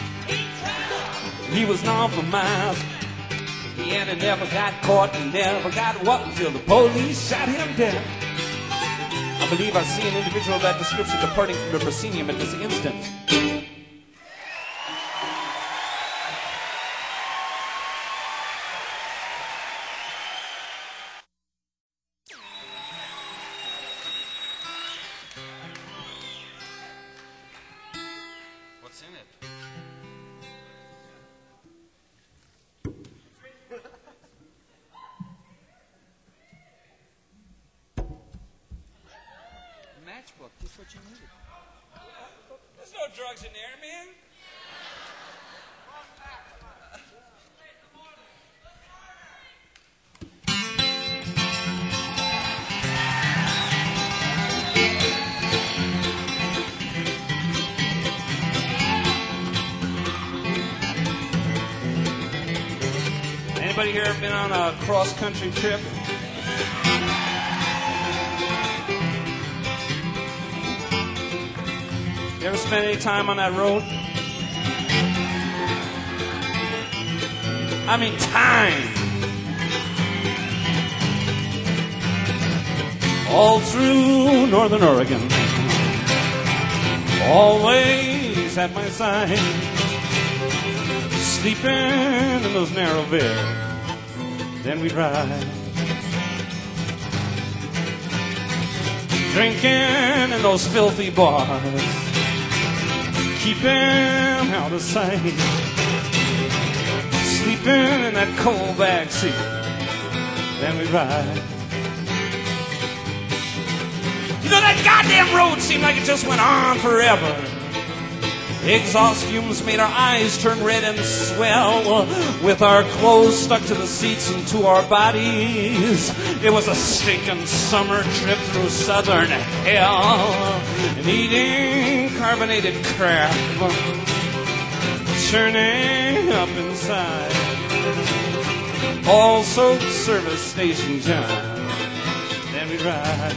He was known for miles. He never got caught and never got what until the police shot him dead. I believe I see an individual of that description departing from the proscenium at this instant. What's in it? Matchbook, just what you needed. There's no drugs in there, man. Anybody here been on a cross-country trip? You ever spent any time on that road? I mean, time. All through Northern Oregon, always at my side, sleeping in those narrow beds. Then we'd ride, drinking in those filthy bars, keeping out of sight, sleeping in that cold back seat. Then we'd ride. You know, that goddamn road seemed like it just went on forever. Exhaust fumes made our eyes turn red and swell. With our clothes stuck to the seats and to our bodies, it was a stinking summer trip through southern hell. And eating carbonated crap, turning up inside also service station John. Then we ride.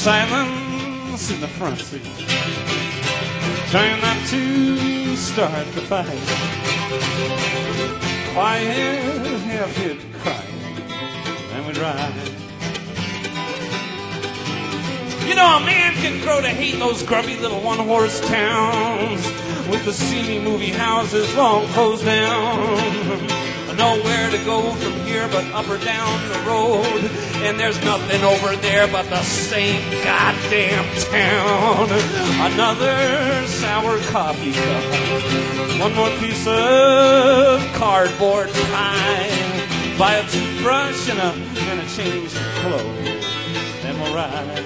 Silence in the front seat, trying not to start the fight. Quiet, half-hid crying, and we ride. You know, a man can grow to hate those grubby little one-horse towns with the seamy movie houses long closed down. Nowhere to go from here but up or down the road, and there's nothing over there but the same goddamn town. Another sour coffee cup, one more piece of cardboard pie, buy a toothbrush and a change of clothes, then we'll ride.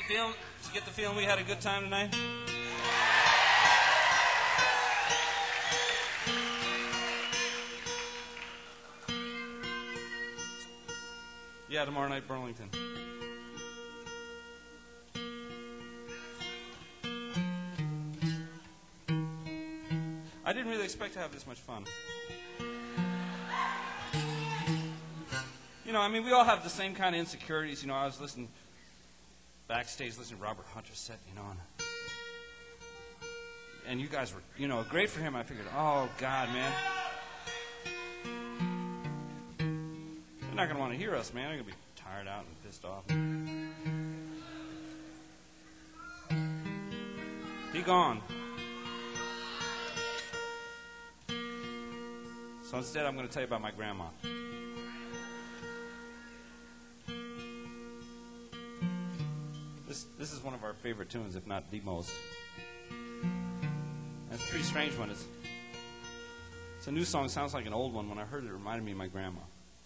you get the feeling we had a good time tonight? Yeah, tomorrow night, Burlington. I didn't really expect to have this much fun. You know, I mean, we all have the same kind of insecurities. You know, I was listening backstage, listening to Robert Hunter's set, you know, and you guys were, you know, great for him. I figured, oh, God, man. They're not going to want to hear us, man. They're going to be tired out and pissed off. He gone. So instead, I'm going to tell you about my grandma. This is one of our favorite tunes, if not the most. And it's a pretty strange one. It's a new song. It sounds like an old one. When I heard it, it reminded me of my grandma.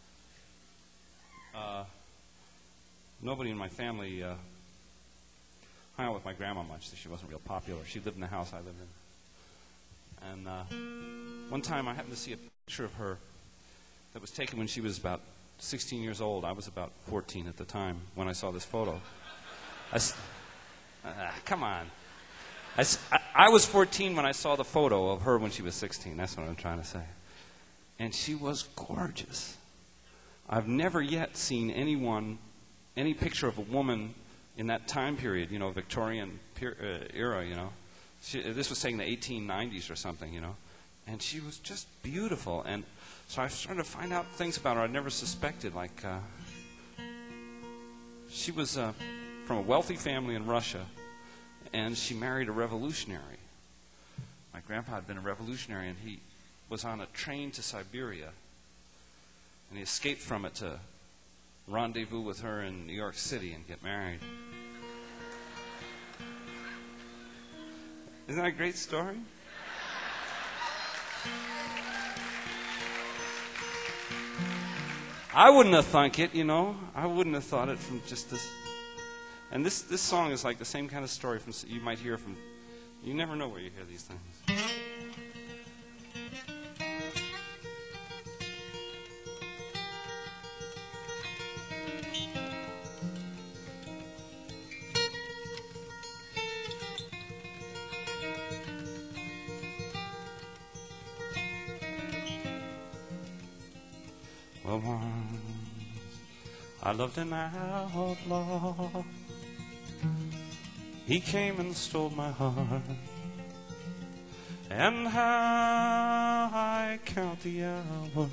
Nobody in my family hung out with my grandma much, so she wasn't real popular. She lived in the house I lived in. And one time I happened to see a picture of her that was taken when she was about 16 years old. I was about 14 at the time when I saw this photo. Come on. I was 14 when I saw the photo of her when she was 16. That's what I'm trying to say. And she was gorgeous. I've never yet seen any picture of a woman in that time period, you know, Victorian era, you know. This was taken in the 1890s or something, you know. And she was just beautiful. And so I started to find out things about her I'd never suspected. Like, she was from a wealthy family in Russia, and she married a revolutionary. My grandpa had been a revolutionary, and he was on a train to Siberia. And he escaped from it to rendezvous with her in New York City and get married. Isn't that a great story? I wouldn't have thunk it, you know. I wouldn't have thought it from just this. And this song is like the same kind of story from you might hear from. You never know where you hear these things. Well, once I loved an outlaw. He came and stole my heart. And how I count the hours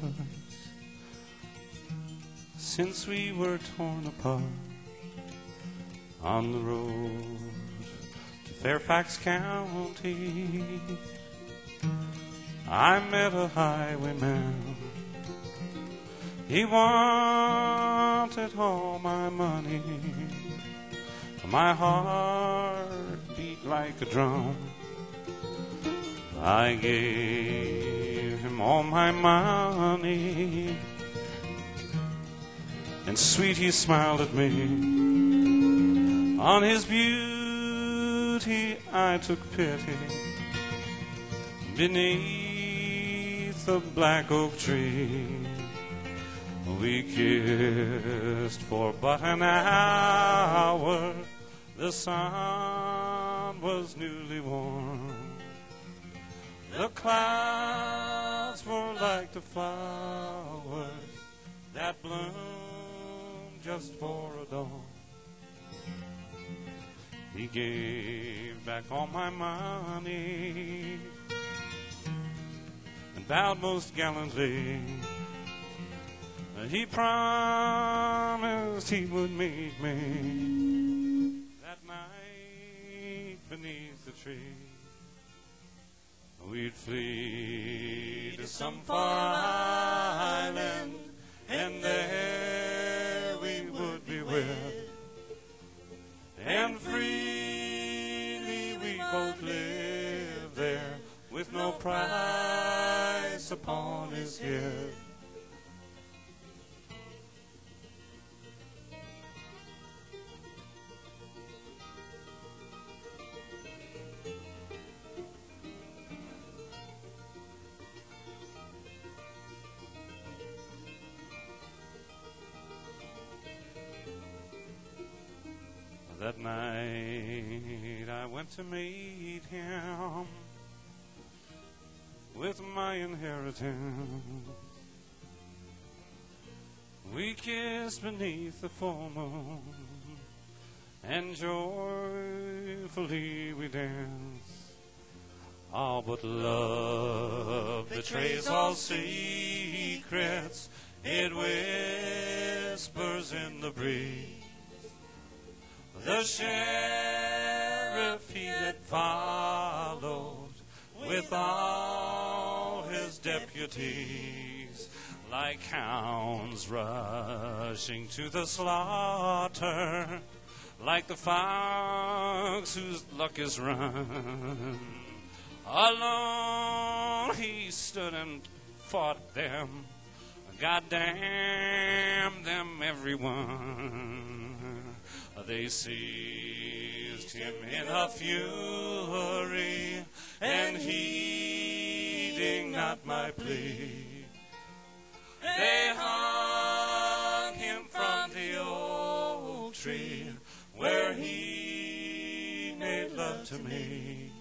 since we were torn apart on the road to Fairfax County. I met a highwayman. He wanted all my money. My heart beat like a drum. I gave him all my money. And sweet he smiled at me. On his beauty I took pity. Beneath the black oak tree we kissed for but an hour. The sun was newly warm. The clouds were like the flowers that bloom just for a dawn. He gave back all my money and bowed most gallantly. He promised he would meet me that night beneath the tree. We'd flee to some far island, and there we would be wed. And freely we both live there, with no price upon his head. That night I went to meet him with my inheritance. We kissed beneath the full moon, and joyfully we danced. Oh, but love betrays all secrets. It whispers in the breeze. The sheriff he had followed with all his deputies, like hounds rushing to the slaughter, like the fox whose luck is run. Alone he stood and fought them. God damn them, everyone. They seized him in a fury, and heeding not my plea, they hung him from the oak tree where he made love to me.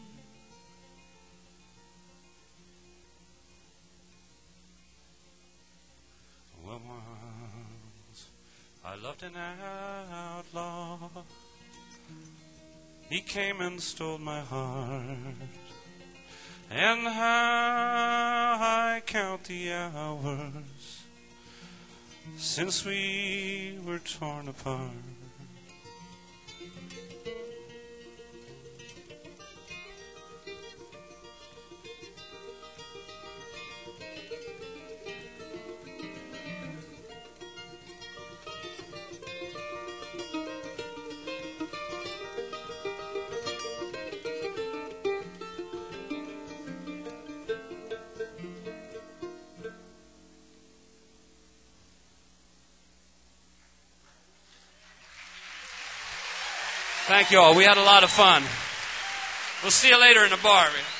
Well, once I loved an outlaw. He came and stole my heart, and how I count the hours since we were torn apart. Thank you all. We had a lot of fun. We'll see you later in the bar.